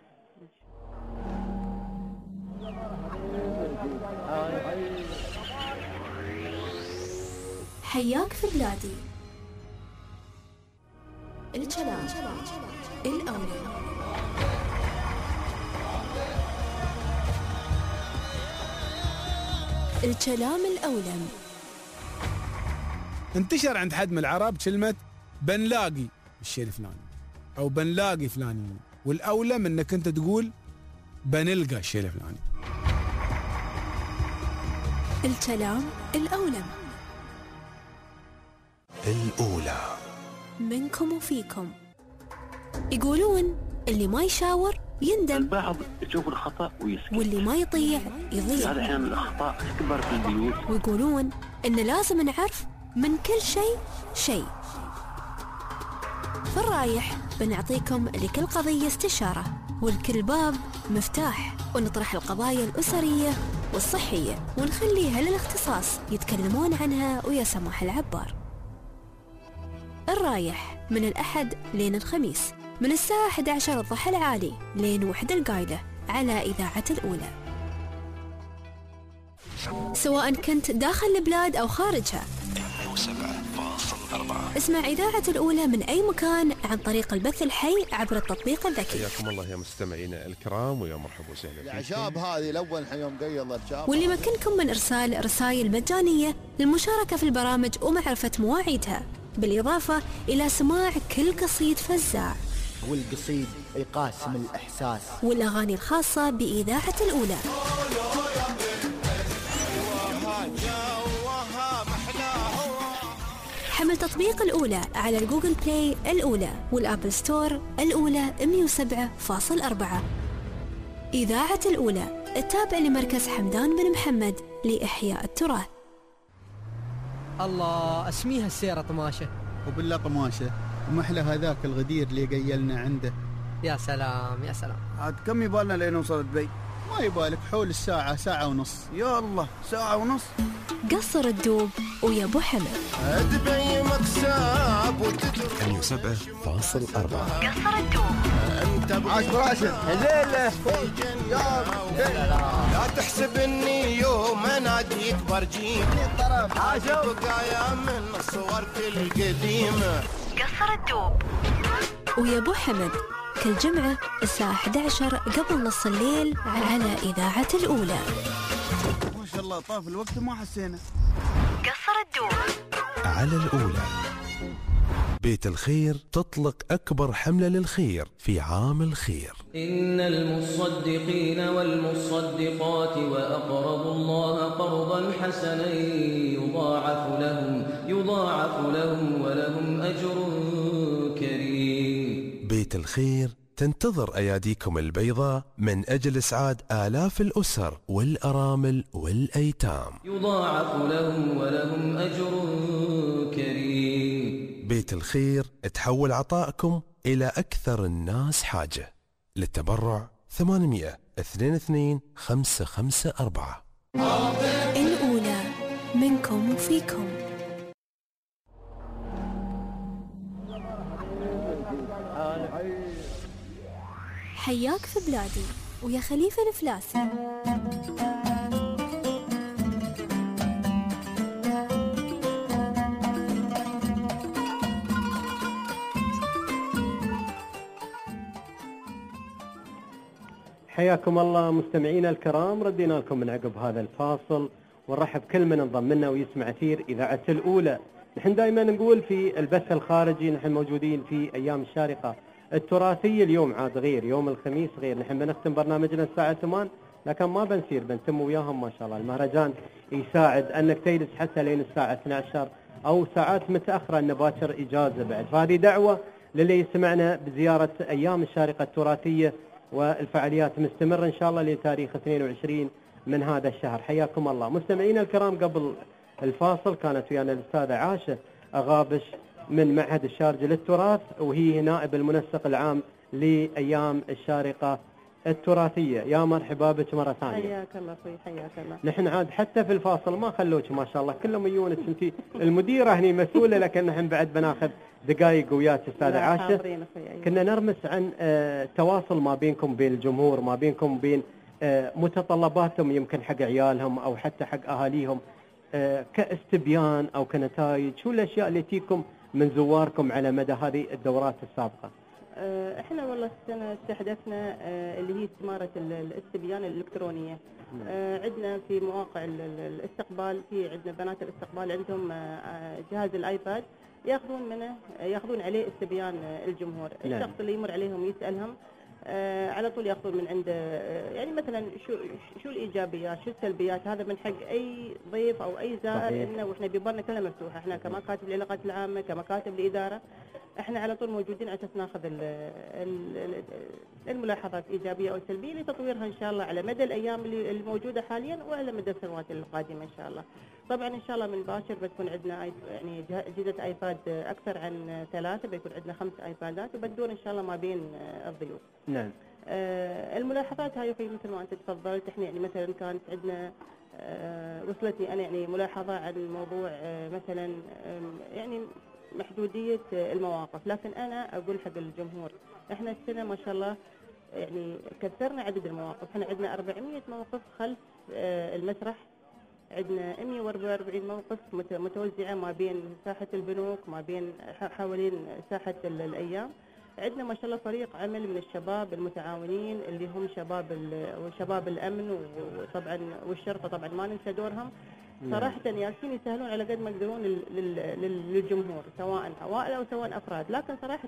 Speaker 1: حياك في بلادي. الكلام الأولى. الكلام الأولم.
Speaker 5: انتشر عند حد من العرب كلمة بنلاقي الشيء الفلاني أو بنلاقي فلاني، والأولم أنك أنت تقول بنلقى الشيء الفلاني.
Speaker 1: الكلام الأولم.
Speaker 23: الأولى.
Speaker 1: منكم وفيكم. يقولون اللي ما يشاور يندم.
Speaker 7: البعض يشوف الخطأ ويسكت،
Speaker 1: واللي ما يطيع يضيع.
Speaker 7: هذا أحيانا الأخطاء تكبر في البيوت.
Speaker 1: ويقولون إن لازم نعرف من كل شيء شيء. في الرايح بنعطيكم لكل قضية استشارة، والكل باب مفتاح، ونطرح القضايا الأسرية والصحية ونخليها للاختصاص يتكلمون عنها ويا سماح العبار. الرايح من الأحد لين الخميس من الساعة أحد عشر الضحى العالي لين وحدة القايلة على إذاعة الأولى. سواء كنت داخل البلاد أو خارجها،
Speaker 23: مئة وسبعة فاصل أربعة.
Speaker 1: اسمع إذاعة الأولى من أي مكان عن طريق البث الحي عبر التطبيق الذكي.
Speaker 9: حياكم الله يا مستمعينا الكرام ويا مرحبا وسهلا.
Speaker 8: الأعشاب هذه الأول حيوم قيض الأعشاب.
Speaker 1: واللي مكنكم من إرسال رسائل مجانية للمشاركة في البرامج ومعرفة مواعيدها، بالإضافة إلى سماع كل قصيد فزاع،
Speaker 10: والقصيد يقاسم الإحساس،
Speaker 1: والأغاني الخاصة بإذاعة الأولى. حمل تطبيق الأولى على الجوجل بلاي الأولى والأبل ستور الأولى مئة وسبعة فاصل أربعة. إذاعة الأولى التابع لمركز حمدان بن محمد لإحياء التراث.
Speaker 11: الله اسميها السيرة طماشة.
Speaker 12: وبالله طماشة ومحلى هذاك الغدير اللي قيلنا عنده.
Speaker 11: يا سلام يا سلام.
Speaker 12: عاد كم يبالنا لين نوصل دبي؟ ما يبالك حول الساعة، ساعة ونص. يا الله ساعة ونص.
Speaker 1: قصر الدوب ويا ابو حمد.
Speaker 4: دبي مكسب
Speaker 23: مئة وسبعة فاصل أربعة.
Speaker 1: قصر الدوب.
Speaker 4: انت
Speaker 12: عاش براشد. هليلة.
Speaker 4: لا تحسب اني يوم اناديك برجيم بقايا من الصور كل قديمة.
Speaker 1: قصر الدوب ويا ابو حمد كل جمعة الساعة أحد عشر قبل نص الليل على إذاعة الأولى.
Speaker 12: ما شاء الله طاف الوقت ما حسينا.
Speaker 1: قصر الدوب
Speaker 23: على الأولى. بيت الخير تطلق أكبر حملة للخير في عام الخير.
Speaker 13: إن المصدقين والمصدقات وأقرضوا الله قرضا حسنا يضاعف لهم يضاعف لهم ولهم أجر كريم.
Speaker 23: بيت الخير تنتظر أياديكم البيضاء من أجل إسعاد آلاف الأسر والأرامل والأيتام.
Speaker 13: يضاعف لهم ولهم أجر كريم.
Speaker 23: بيت الخير تحول عطائكم إلى أكثر الناس حاجة. للتبرع ثمانمئة اثنين اثنين خمسة خمسة أربعة.
Speaker 1: الأولى منكم وفيكم. حياك في بلادي ويا خليفة الفلاسي.
Speaker 2: حياكم الله مستمعينا الكرام، ردينا لكم من عقب هذا الفاصل ونرحب كل من انضم لنا ويسمع أثير إذاعة الأولى. نحن دائما نقول في البث الخارجي نحن موجودين في أيام الشارقة التراثية. اليوم عاد غير، يوم الخميس غير، نحن بنختم برنامجنا الساعة ثمانية لكن ما بنسير بنتم وياهم ما شاء الله. المهرجان يساعد أنك تجلس حتى لين الساعة اثنتي عشرة أو ساعات متأخرة أن باكر إجازة بعد. فهذه دعوة للي يسمعنا بزيارة أيام الشارقة التراثية، والفعاليات مستمرة إن شاء الله لتاريخ اثنين وعشرين من هذا الشهر. حياكم الله مستمعينا الكرام. قبل الفاصل كانت ويانا الأستاذة عاشة أغابش من معهد الشارقة للتراث، وهي نائب المنسق العام لأيام الشارقة التراثية. يا مرحبا بك مرة ثانية.
Speaker 3: حياك الله اخوي. حياك الله.
Speaker 2: نحن عاد حتى في الفاصل ما خلوك ما شاء الله كلهم يجونك، انت المديرة هني مسؤولة، لكن نحن بعد بناخذ دقائق وياك استاذة عاشة. كنا نرمس عن آه تواصل ما بينكم بين الجمهور، ما بينكم بين آه متطلباتهم يمكن حق عيالهم او حتى حق اهاليهم آه كاستبيان او كنتائج. شو الاشياء اللي تيكم من زواركم على مدى هذه الدورات السابقة؟
Speaker 3: آه، احنا والله السنه استهدفنا آه، اللي هي استماره ال- الاستبيان الالكترونيه. آه، عندنا في مواقع ال- ال- الاستقبال، في عندنا بنات الاستقبال عندهم آه، آه، جهاز الايباد ياخذون منه ياخذون عليه استبيان آه، الجمهور.
Speaker 2: نعم.
Speaker 3: الشخص اللي يمر عليهم يسالهم آه، على طول ياخذون من عنده آه، يعني مثلا شو شو الايجابيات شو السلبيات. هذا من حق اي ضيف او اي زائر
Speaker 2: صحيح.
Speaker 3: انه واحنا بيبرنا كلها مفتوحه. احنا كمكاتب العلاقات العامه كمكاتب الاداره احنا على طول موجودين على اساس ناخذ ال- ال- ال- الملاحظات ايجابيه او سلبيه لتطويرها ان شاء الله على مدى الايام اللي الموجوده حاليا وعلى مدى السنوات القادمه ان شاء الله. طبعا ان شاء الله من باشر بتكون عندنا آي- يعني جه- اجهزه ايباد اكثر عن ثلاثه، بيكون عندنا خمس ايبادات وبتدور ان شاء الله ما بين آه، الضيوف.
Speaker 2: نعم.
Speaker 3: آه، الملاحظات هاي في مثل ما انت تفضلت، احنا يعني مثلا كانت عندنا آه، وصلتني انا يعني ملاحظه عن موضوع آه، مثلا آم، يعني محدوديه آه، المواقف، لكن انا اقول حق الجمهور احنا السنه ما شاء الله يعني كثرنا عدد المواقف. احنا عندنا أربعمية موقف خلف آه، المسرح، عندنا مئة وأربعة وأربعين موقف مت- متوزعه ما بين ساحه البنوك ما بين ح- حوالين ساحه ال- الايام. عندنا ما شاء الله فريق عمل من الشباب المتعاونين اللي هم شباب ال- وشباب الامن وطبعا والشرطه طبعا ما ننسى دورهم.
Speaker 2: نعم.
Speaker 3: صراحه ياسين يسهلون على قد ما يقدرون لل- لل- لل- للجمهور سواء عوائل او سواء افراد، لكن صراحه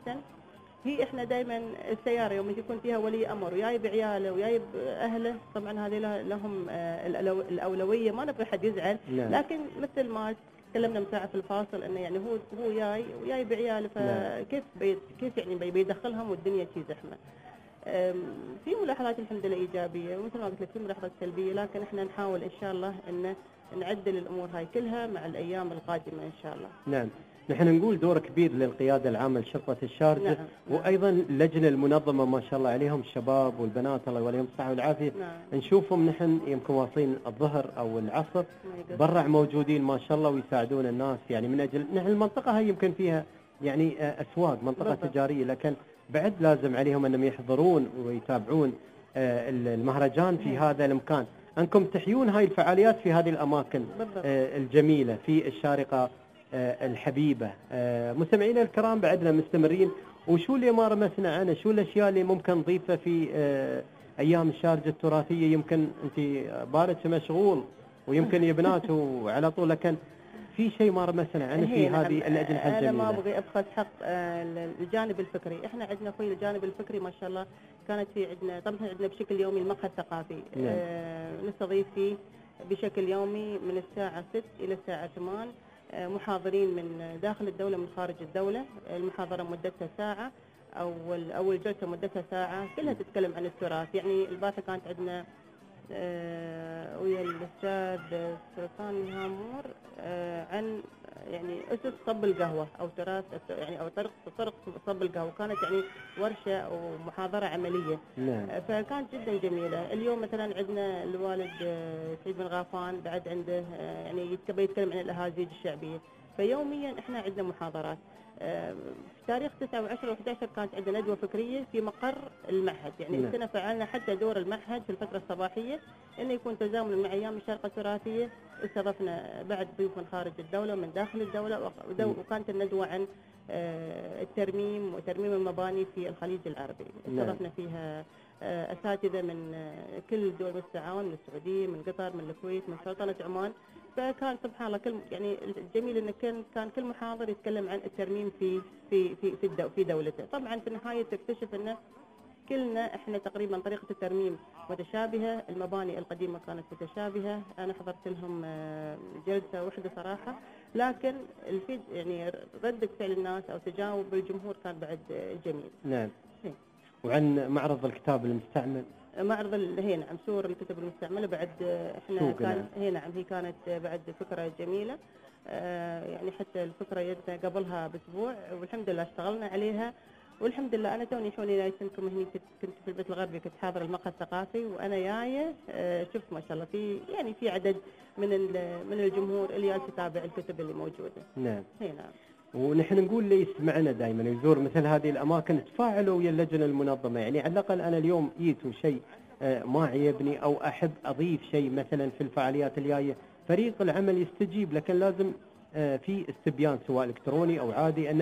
Speaker 3: هي احنا دائما السياره يوم يكون فيها ولي امر وجايب عياله وجايب اهله طبعا هذه له- لهم آه، الألو- الاولويه، ما نبغى حد يزعل.
Speaker 2: نعم.
Speaker 3: لكن مثل ما تكلمنا من ساعه في الفاصل انه يعني هو هو جاي وجاي بعياله فكيف بي كيف يعني بي- بيدخلهم والدنيا شي زحمه. أم، في ملاحظات الحمد لله ايجابيه ومثل ما قلت لك في ملاحظات سلبيه، لكن احنا نحاول ان شاء الله ان نعدل الامور هاي كلها مع الايام القادمه ان شاء الله.
Speaker 2: نعم. نحن نقول دور كبير للقيادة العامة لشرطة الشارجة.
Speaker 3: نعم.
Speaker 2: وأيضا اللجنة المنظمة ما شاء الله عليهم الشباب والبنات الله يوليهم الصحة والعافية.
Speaker 3: نعم.
Speaker 2: نشوفهم نحن يمكن واصلين الظهر أو العصر برع موجودين ما شاء الله ويساعدون الناس يعني من أجل نحن المنطقة هاي يمكن فيها يعني آه، أسواق منطقة
Speaker 3: بالضبط.
Speaker 2: تجارية، لكن بعد لازم عليهم أنهم يحضرون ويتابعون آه، المهرجان في هذا المكان. أنكم تحيون هاي الفعاليات في هذه الأماكن
Speaker 3: بالضبط.
Speaker 2: آه، الجميلة في الشارقة آه، الحبيبة. آه، مستمعينا الكرام بعدنا مستمرين، وشو اللي ما رمسنا عنه، شو الأشياء اللي ممكن نضيفها في آه، أيام الشارقة التراثية. يمكن أنت بارد مشغول ويمكن يا بنات وعلى طول، لكن في شيء ما رمسنا عنه في
Speaker 3: هي نعم.
Speaker 2: هذه الأجنحة
Speaker 3: انا ما
Speaker 2: الجميلة.
Speaker 3: ابغي ابخس حق آه، الجانب الفكري. احنا عندنا اخوي الجانب الفكري ما شاء الله كانت في عندنا طبعا عندنا بشكل يومي المقهى الثقافي.
Speaker 2: نعم.
Speaker 3: آه، نستضيف فيه بشكل يومي من الساعه ستة الى الساعه ثمانية آه، محاضرين من داخل الدوله من خارج الدوله. المحاضره مدتها ساعه او اول جلسه مدتها ساعه، كلها تتكلم عن التراث. يعني البارحه كانت عندنا آه، ويا الاستاذ سلطان هامور آه، عن يعني اسس صب القهوه او تراث يعني او طرق طرق صب القهوه. كانت يعني ورشه او محاضره عمليه.
Speaker 2: نعم.
Speaker 3: آه، فكانت جدا جميله. اليوم مثلا عندنا الوالد آه، سعيد بن غافان بعد عنده آه، يعني يتك- يتكلم عن الاهازيج الشعبيه. فيوميا احنا عندنا محاضرات. آه، في تاريخ تسعة وعشرة وأحد عشر كانت عندنا ندوه فكريه في مقر المعهد. يعني
Speaker 2: نعم.
Speaker 3: السنه فعلنا حتى دور المعهد في الفتره الصباحيه انه يكون تزامن مع ايام الشارقه التراثيه. استضفنا بعد ضيوف من خارج الدوله ومن داخل الدوله، وق- ودو- وكانت الندوه عن آه، الترميم وترميم المباني في الخليج العربي.
Speaker 2: نعم.
Speaker 3: استضفنا فيها آه، اساتذه من آه، كل الدول المستعان، من السعوديه من قطر من الكويت من سلطنه عمان. فكان سبحان الله كل يعني الجميل انه كان كان كل محاضر يتكلم عن الترميم في في في في, الدو في دولته. طبعا في النهايه تكتشف انه كلنا احنا تقريبا طريقه الترميم متشابهه، المباني القديمه كانت متشابهه. انا حضرت لهم آه، جلسه واحده صراحه، لكن الفيد يعني رده فعل الناس او تجاوب الجمهور كان بعد آه، جميل.
Speaker 2: نعم.
Speaker 3: إيه.
Speaker 2: وعن معرض الكتاب المستعمل.
Speaker 3: معرض ال- هي نعم سور الكتب المستعمله بعد آه، احنا
Speaker 2: سوق،
Speaker 3: كان
Speaker 2: نعم.
Speaker 3: هي نعم هي كانت آه، بعد فكره جميله. آه، يعني حتى الفكره جتنا قبلها باسبوع والحمد لله اشتغلنا عليها والحمد لله. انا توني شلوني جايتكم هني كنت كنت في البيت الغربي، كنت حاضر المقهى الثقافي وانا جايه آه، شفت ما شاء الله في يعني في عدد من ال- من الجمهور اللي جالس يتابع الكتب اللي موجوده.
Speaker 2: نعم.
Speaker 3: هي نعم.
Speaker 2: ونحن نقول اللي يسمعنا دائما ويزور مثل هذه الاماكن تفاعلوا ويا اللجنه المنظمه. يعني على الاقل انا اليوم جيت وشيء آه، ما عيبني او احب اضيف شيء مثلا في الفعاليات الجايه، فريق العمل يستجيب، لكن لازم آه، في استبيان سواء الكتروني او عادي ان انا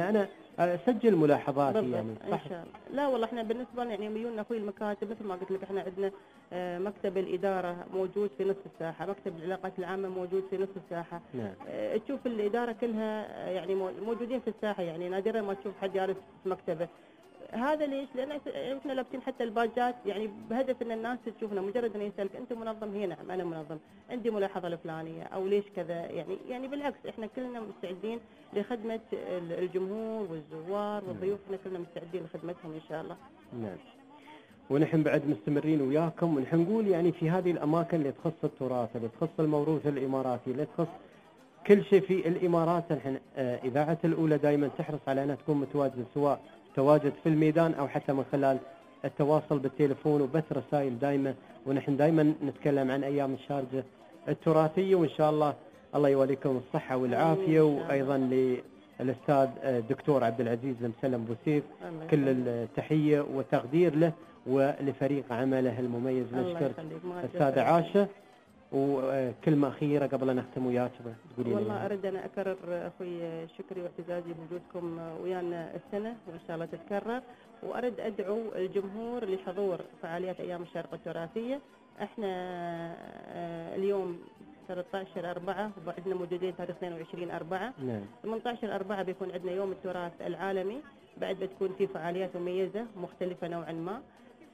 Speaker 2: سجل ملاحظاتي يعني
Speaker 3: صح؟ ان شاء الله. لا والله احنا بالنسبه لنا يعني ميولنا اخوي المكاتب مثل ما قلت لك احنا عندنا مكتب الاداره موجود في نصف الساحه، مكتب العلاقات العامه موجود في نصف الساحه.
Speaker 2: نعم.
Speaker 3: تشوف الاداره كلها يعني موجودين في الساحه، يعني نادرا ما تشوف حد جالس في مكتبه. هذا ليش؟ لان احنا لابسين حتى الباجات يعني بهدف ان الناس تشوفنا، مجرد انه يسالك انت منظم؟ هي نعم انا منظم، عندي ملاحظه الفلانيه او ليش كذا، يعني يعني بالعكس احنا كلنا مستعدين لخدمه الجمهور والزوار والضيوف، احنا كلنا مستعدين لخدمتهم ان شاء الله.
Speaker 2: نعم. ونحن بعد مستمرين وياكم، ونحن نقول يعني في هذه الاماكن اللي تخص التراث، اللي تخص الموروث الاماراتي، اللي تخص كل شيء في الامارات، نحن اذاعه الاولى دائما تحرص على انها تكون متواجده، سواء تواجد في الميدان او حتى من خلال التواصل بالتليفون وبث رسائل دائما. ونحن دائما نتكلم عن ايام الشارجه التراثيه، وان شاء الله الله يوليكم الصحه والعافيه. وايضا للاستاذ الدكتور عبد العزيز المسلم بوسيف كل التحيه والتقدير له ولفريق عمله المميز. نشكر الساده عاشه. وكلمة أخيرة قبل أن نختم وياك تقولين؟
Speaker 3: والله أريد أنا أكرر أخوي شكري واعتزازي بوجودكم ويانا السنة وإن شاء الله تتكرر، وأريد أدعو الجمهور لحضور فعاليات أيام الشارقة التراثية. إحنا اليوم ثلاثة عشر أربعة وعندنا موجودين تاريخ اثنين وعشرين أربعة.
Speaker 2: نعم.
Speaker 3: ثمانية عشر أربعة بيكون عندنا يوم التراث العالمي، بعد بتكون في فعاليات مميزة مختلفة نوعا ما،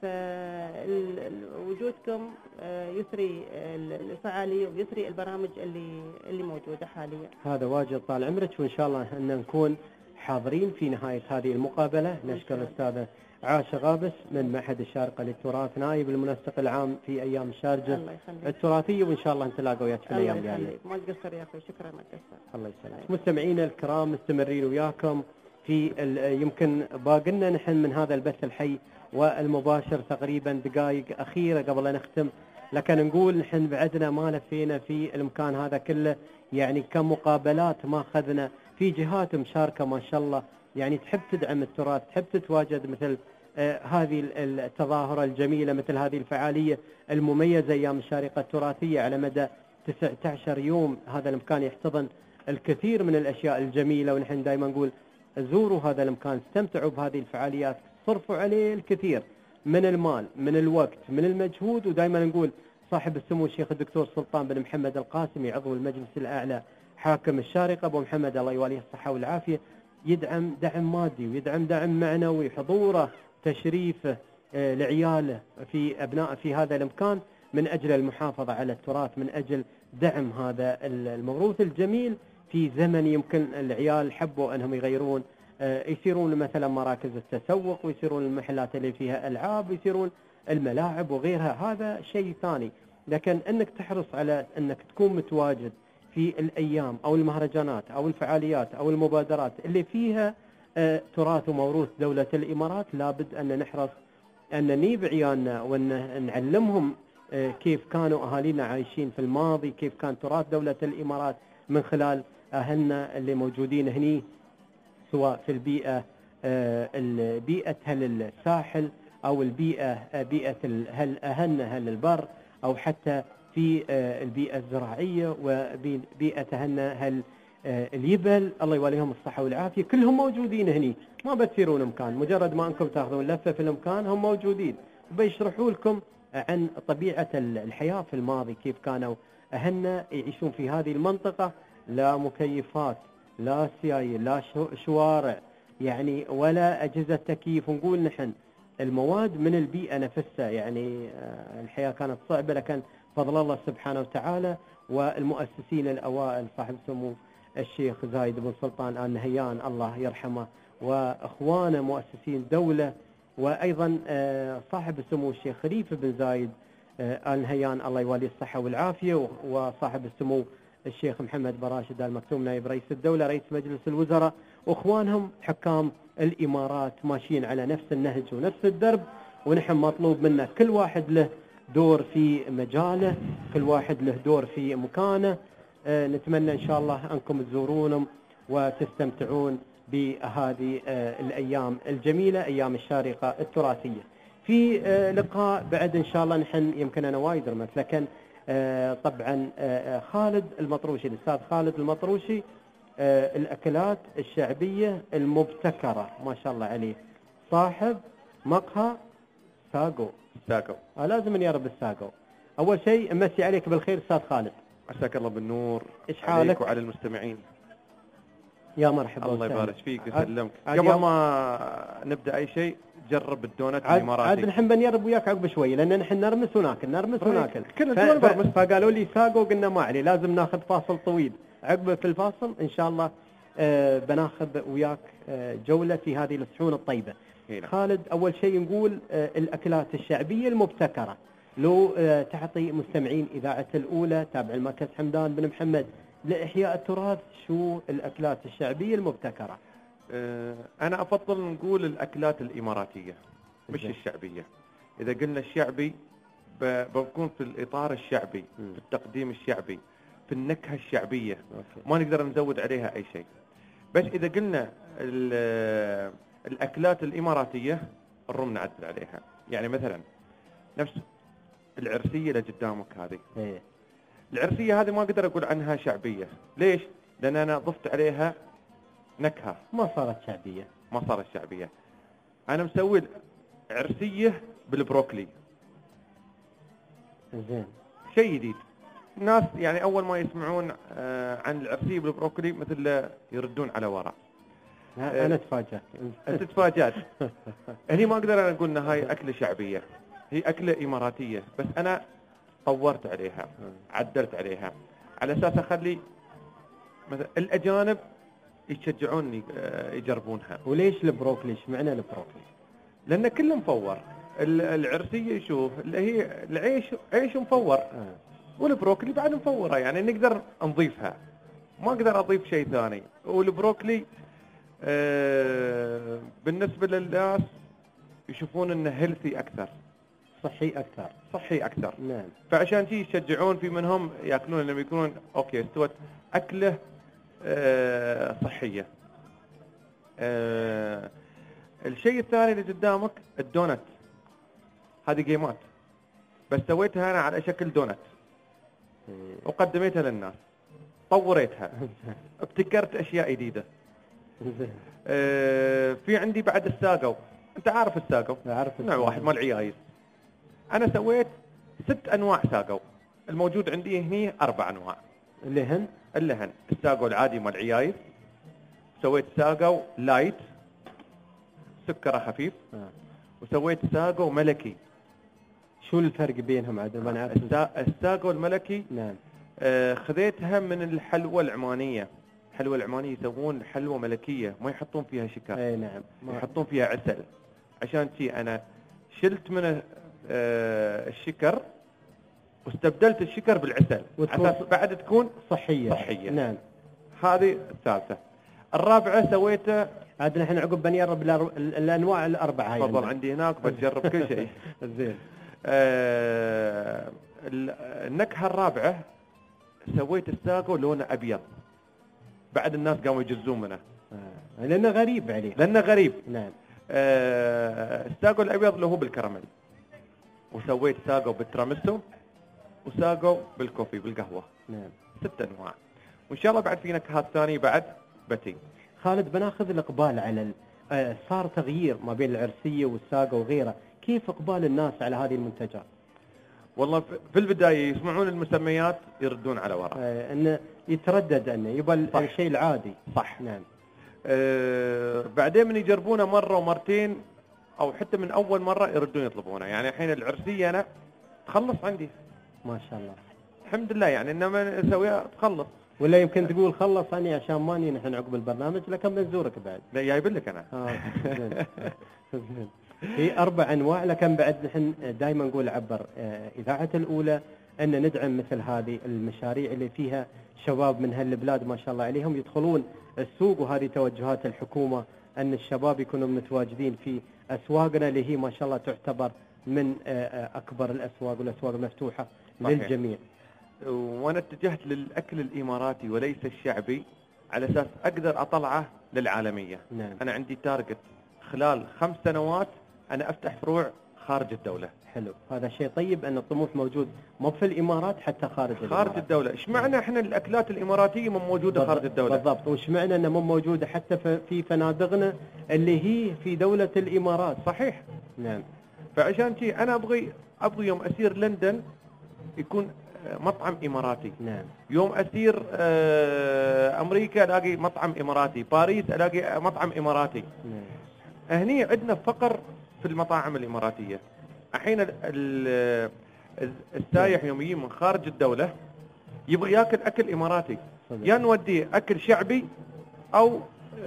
Speaker 3: فوجودكم يثري الفعالية ويثري البرامج اللي اللي موجودة حاليا.
Speaker 2: هذا واجب طال عمرك، وإن شاء الله أن نكون حاضرين في نهاية هذه المقابلة. نشكر الأستاذة عاشة غابس من معهد الشارقة للتراث، نائب المنسق العام في أيام الشارجة التراثية، وإن شاء الله نتلاقى وياك في الأيام الجاية.
Speaker 3: ما تقصر يا أخوي، شكرا ما تقصر.
Speaker 2: الله يسلمك. مستمعينا الكرام مستمرين وياكم في يمكن باقلنا نحن من هذا البث الحي والمباشر تقريبا دقائق أخيرة قبل أن نختم، لكن نقول نحن بعدنا ما لفينا في المكان هذا كله، يعني كم مقابلات ما أخذنا في جهات مشاركة ما شاء الله، يعني تحب تدعم التراث، تحب تتواجد مثل آه هذه التظاهرة الجميلة، مثل هذه الفعالية المميزة أيام الشارقة التراثية على مدى تسعة عشر يوم. هذا المكان يحتضن الكثير من الأشياء الجميلة، ونحن دائما نقول زوروا هذا المكان، استمتعوا بهذه الفعاليات، صرفوا عليه الكثير من المال من الوقت من المجهود. ودائما نقول صاحب السمو الشيخ الدكتور سلطان بن محمد القاسمي عضو المجلس الأعلى حاكم الشارقة أبو محمد الله يوليه الصحة والعافية يدعم دعم مادي ويدعم دعم معنوي، حضوره تشريفه آه لعياله في أبناء في هذا المكان من أجل المحافظة على التراث، من أجل دعم هذا الموروث الجميل في زمن يمكن العيال حبوا أنهم يغيرون، آه يصيرون مثلا مراكز التسوق ويصيرون المحلات اللي فيها ألعاب ويصيرون الملاعب وغيرها، هذا شيء ثاني. لكن أنك تحرص على أنك تكون متواجد في الأيام أو المهرجانات أو الفعاليات أو المبادرات اللي فيها آه تراث وموروث دولة الإمارات، لابد أن نحرص أن ننيب عيالنا وأن نعلمهم آه كيف كانوا أهالينا عايشين في الماضي، كيف كان تراث دولة الإمارات من خلال أهلنا اللي موجودين هني، سواء في البيئة آه البيئة هل الساحل أو البيئة آه بيئة هل أهلنا هل البر، أو حتى في آه البيئة الزراعية وبيئة أهلنا هل آه اليبل الله يوليهم الصحة والعافية، كلهم موجودين هني، ما بتصيرون مكان، مجرد ما أنكم تاخذون لفة في المكان هم موجودين وبيشرحوا لكم عن طبيعة الحياة في الماضي، كيف كانوا أهلنا يعيشون في هذه المنطقة، لا مكيفات لا سيايير لا شوارع يعني ولا أجهزة تكييف. ونقول نحن المواد من البيئة نفسها، يعني الحياة كانت صعبة، لكن فضل الله سبحانه وتعالى والمؤسسين الأوائل صاحب سمو الشيخ زايد بن سلطان آل نهيان الله يرحمه وأخوانه مؤسسين دولة، وأيضا صاحب السمو الشيخ خليفة بن زايد آل نهيان الله يوليه الصحة والعافية، وصاحب السمو الشيخ محمد براشد آل مكتوم نائب رئيس الدولة رئيس مجلس الوزراء، واخوانهم حكام الإمارات ماشيين على نفس النهج ونفس الدرب. ونحن مطلوب منا كل واحد له دور في مجاله، كل واحد له دور في مكانه. آه نتمنى إن شاء الله أنكم تزورونهم وتستمتعون بهذه آه الأيام الجميلة أيام الشارقة التراثية. في آه لقاء بعد إن شاء الله، نحن يمكن أنا وايد رمت، لكن آه طبعا آه خالد المطروشي الأستاذ خالد المطروشي آه الأكلات الشعبية المبتكرة ما شاء الله عليه، صاحب مقهى ساقو.
Speaker 16: ساقو
Speaker 2: آه لازم نيرب الساقو. أول شيء أمسي عليك بالخير أستاذ خالد.
Speaker 16: عساك الله بالنور.
Speaker 2: إيش حالك؟
Speaker 16: وعلى المستمعين.
Speaker 2: يا مرحبا.
Speaker 16: الله يبارك فيك ويسلمك.
Speaker 2: عاد
Speaker 16: قبل ما نبدأ أي شيء جرب الدونات الإماراتي.
Speaker 2: عاد نحن بنيرب وياك عقب شوي لأن نحن نرمس وناكل نرمس وناكل.
Speaker 16: كل
Speaker 2: ف... ف... فقالوا لي ساقو قلنا ما علي لازم ناخذ فاصل طويل. عقب في الفاصل إن شاء الله آه بناخذ وياك آه جولة في هذه الصحون الطيبة. هنا. خالد أول شيء نقول آه الأكلات الشعبية المبتكرة. لو آه تعطي مستمعين إذاعة الأولى تابع المركز حمدان بن محمد لإحياء التراث شو الأكلات الشعبية المبتكرة؟
Speaker 16: أه أنا أفضل نقول الأكلات الإماراتية مش زي. الشعبية. إذا قلنا الشعبي بكون في الإطار الشعبي، م. في التقديم الشعبي، في النكهة الشعبية. أوكي. ما نقدر نزود عليها أي شيء. بس إذا قلنا الأكلات الإماراتية الروم نعدل عليها. يعني مثلا نفس العرسية اللي قدامك هذه.
Speaker 2: إيه.
Speaker 16: العرسية هذه ما أقدر أقول عنها شعبية. ليش؟ لأن أنا ضفت عليها نكهة.
Speaker 2: ما صارت شعبية.
Speaker 16: ما صارت شعبية. أنا مسوي عرسية بالبروكلي.
Speaker 2: زين.
Speaker 16: شيء جديد. الناس يعني أول ما يسمعون آه عن العرسية بالبروكلي مثل يردون على وراء.
Speaker 2: أنا تفاجأت.
Speaker 16: أنت تفاجأت. هني ما أقدر أقول إن هاي أكلة شعبية. هي أكلة إماراتية. بس أنا طورت عليها، عدلت عليها على أساس أخلي مثلا الأجانب يشجعوني يجربونها.
Speaker 2: وليش البروكلي؟ ايش معنى البروكلي؟
Speaker 16: لأن كله مفور. العرسية شوف اللي هي العيش عيش مفور. آه. والبروكلي بعد مفورة يعني نقدر نضيفها. ما أقدر أضيف شيء ثاني. والبروكلي آه بالنسبة للناس يشوفون إنه هيلثي أكثر.
Speaker 2: صحي أكثر.
Speaker 16: صحي أكثر.
Speaker 2: نعم.
Speaker 16: فعشان شيء يشجعون في منهم يأكلون لما يكونون أوكي استوت أكله آه صحية. آه الشيء الثاني اللي قدامك الدونت. هذه جيمات بس سويتها أنا على شكل دونت وقدمتها للناس. طوريتها. ابتكرت أشياء جديدة. آه في عندي بعد الساقو. أنت عارف الساقو؟
Speaker 2: عارف.
Speaker 16: نوع واحد مال العيايز. أنا سويت ست أنواع ساقو. الموجود عندي هني أربع أنواع.
Speaker 2: اللي هن؟
Speaker 16: اللي هن الساقو العادي مال العيايز. سويت ساقو لايت سكره خفيف. آه. وسويت ساقو ملكي.
Speaker 2: شو الفرق بينهم عاد ما نعرف؟
Speaker 16: الساقو الملكي
Speaker 2: نعم
Speaker 16: آه خذيتها من الحلوى العمانية. الحلوى العمانية يسوون حلوى ملكية ما يحطون فيها شكر.
Speaker 2: اي نعم.
Speaker 16: يحطون فيها عسل. عشان شي أنا شلت من آه الشكر واستبدلت الشكر بالعسل أساس بعد تكون
Speaker 2: صحية.
Speaker 16: صحية.
Speaker 2: نعم.
Speaker 16: هذه الثالثة. الرابعة سويته
Speaker 2: عاد نحن عقب بنجرب الأنواع الأربعة هاي.
Speaker 16: تفضل عندي هناك بتجرب كل شيء.
Speaker 2: زين.
Speaker 16: آه النكهة الرابعة سويت الساقو لونه أبيض. بعد الناس قاموا يجزون منه.
Speaker 2: آه. لأنه غريب عليه.
Speaker 16: لأنه غريب.
Speaker 2: نعم.
Speaker 16: آه الساقو الأبيض اللي هو بالكراميل. وسويت ساقو بالتراميسو وساقو بالكوفي بالقهوة.
Speaker 2: نعم.
Speaker 16: ست أنواع. وإن شاء الله بعد في نكهات ثانية بعد بتي.
Speaker 2: خالد بناخذ الإقبال على ال... آه صار تغيير ما بين العرسية والساقو وغيره. كيف إقبال الناس على هذه المنتجات؟
Speaker 16: والله في البداية يسمعون المسميات يردون على وراء.
Speaker 2: آه انه يتردد انه يبقى الشيء العادي.
Speaker 16: صح.
Speaker 2: نعم.
Speaker 16: آه بعدين من يجربونه مرة ومرتين او حتى من اول مرة يردون يطلبونه. يعني الحين العرسية انا تخلص عندي.
Speaker 2: ما شاء الله.
Speaker 16: الحمد لله يعني انما نسويها تخلص.
Speaker 2: ولا يمكن تقول خلص اني عشان ماني نحن عقب البرنامج لكن بنزورك بعد.
Speaker 16: لا جايب لك انا.
Speaker 2: اه زين. في أربع أنواع لكن بعد نحن دائما نقول عبر إذاعة الأولى أن ندعم مثل هذه المشاريع اللي فيها شباب من هالبلاد ما شاء الله عليهم يدخلون السوق. وهذه توجهات الحكومة أن الشباب يكونوا متواجدين في أسواقنا اللي هي ما شاء الله تعتبر من أكبر الأسواق والأسواق المفتوحة للجميع.
Speaker 16: وأنا اتجهت للأكل الإماراتي وليس الشعبي على أساس أقدر أطلعه للعالمية.
Speaker 2: نعم.
Speaker 16: أنا عندي تارجت خلال خمس سنوات أنا أفتح فروع خارج الدولة.
Speaker 2: حلو، هذا شيء طيب أن الطموح موجود مو في الإمارات حتى خارج
Speaker 16: خارج
Speaker 2: الإمارات.
Speaker 16: الدولة. إيش معنى إحنا الأكلات الإماراتية مو موجودة خارج الدولة؟
Speaker 2: بالضبط، وإيش معنى أنها مو موجودة حتى في فنادقنا اللي هي في دولة الإمارات.
Speaker 16: صحيح.
Speaker 2: نعم.
Speaker 16: فعشان شيء أنا أبغي أبغي يوم أسير لندن يكون مطعم إماراتي.
Speaker 2: نعم.
Speaker 16: يوم أسير أمريكا ألاقي مطعم إماراتي، باريس ألاقي مطعم إماراتي.
Speaker 2: نعم.
Speaker 16: هني عندنا فقر في المطاعم الإماراتية. الحين السايح يوم يجي من خارج الدولة يبغى ياكل أكل إماراتي، يا نوديه أكل شعبي أو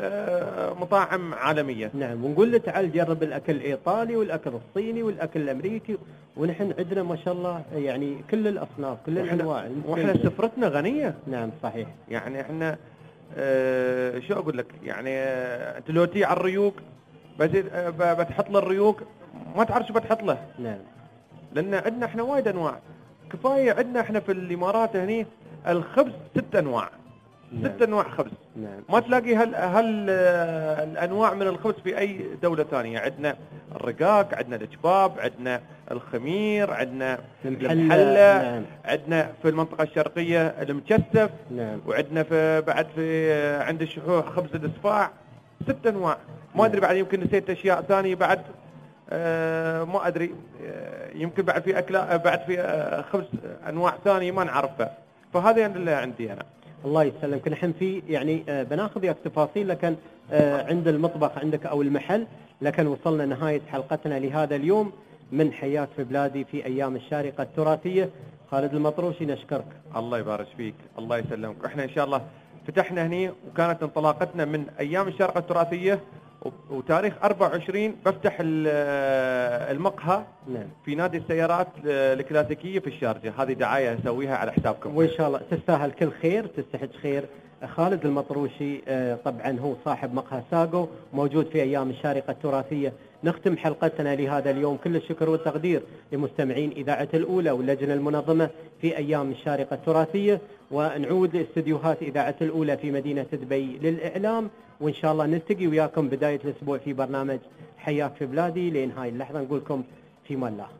Speaker 16: مطاعم عالمية.
Speaker 2: نعم، ونقول له تعال جرب الأكل الإيطالي والأكل الصيني والأكل الأمريكي، ونحن عندنا ما شاء الله يعني كل الأصناف كل الأنواع.
Speaker 16: وإحنا سفرتنا غنية.
Speaker 2: نعم صحيح.
Speaker 16: يعني إحنا آه شو أقول لك، يعني آه أنت لو تي على الريوق بتحط له الريوق ما تعرف شو بتحط له.
Speaker 2: نعم.
Speaker 16: لأن عندنا إحنا وايد أنواع، كفاية عندنا إحنا في الإمارات هني الخبز ست أنواع. نعم. ست أنواع خبز.
Speaker 2: نعم.
Speaker 16: ما تلاقي هال هال الأنواع من الخبز في أي دولة ثانية. عندنا الرقاق، عندنا الكباب، عندنا الخمير، عندنا المحلة.
Speaker 2: نعم.
Speaker 16: عندنا في المنطقة الشرقية المكثف.
Speaker 2: نعم.
Speaker 16: وعندنا في بعد في عند الشحوح خبز الإصفاع. ست أنواع. ما أدري بعد يمكن نسيت أشياء ثانية بعد. آه ما أدري آه يمكن بعد في أكلة بعد في آه خبز أنواع ثانية ما نعرفها. فهذا اللي عندي أنا.
Speaker 2: الله يسلمك. نحن في يعني آه بناخذ وياك تفاصيل، لكن آه عند المطبخ عندك او المحل، لكن وصلنا نهاية حلقتنا لهذا اليوم من حياك في بلادي في ايام الشارقة التراثية. خالد المطروشي نشكرك.
Speaker 16: الله يبارك فيك، الله يسلمك. احنا ان شاء الله فتحنا هني وكانت انطلاقتنا من ايام الشارقة التراثية، وتاريخ أربعة وعشرين بفتح المقهى.
Speaker 2: نعم.
Speaker 16: في نادي السيارات الكلاسيكية في الشارجة. هذه دعاية اسويها على حسابكم
Speaker 2: وان شاء الله تستاهل كل خير، تستحق خير. خالد المطروشي طبعا هو صاحب مقهى ساقو موجود في ايام الشارقة التراثية. نختم حلقتنا لهذا اليوم. كل الشكر والتقدير لمستمعين اذاعة الاولى واللجنة المنظمة في ايام الشارقة التراثية، ونعود لاستديوهات اذاعة الاولى في مدينة دبي للاعلام، وان شاء الله نلتقي وياكم بداية الاسبوع في برنامج حياك في بلادي. لين هاي اللحظة نقول لكم في امان الله.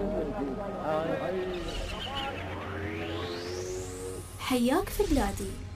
Speaker 1: حياك في بلادي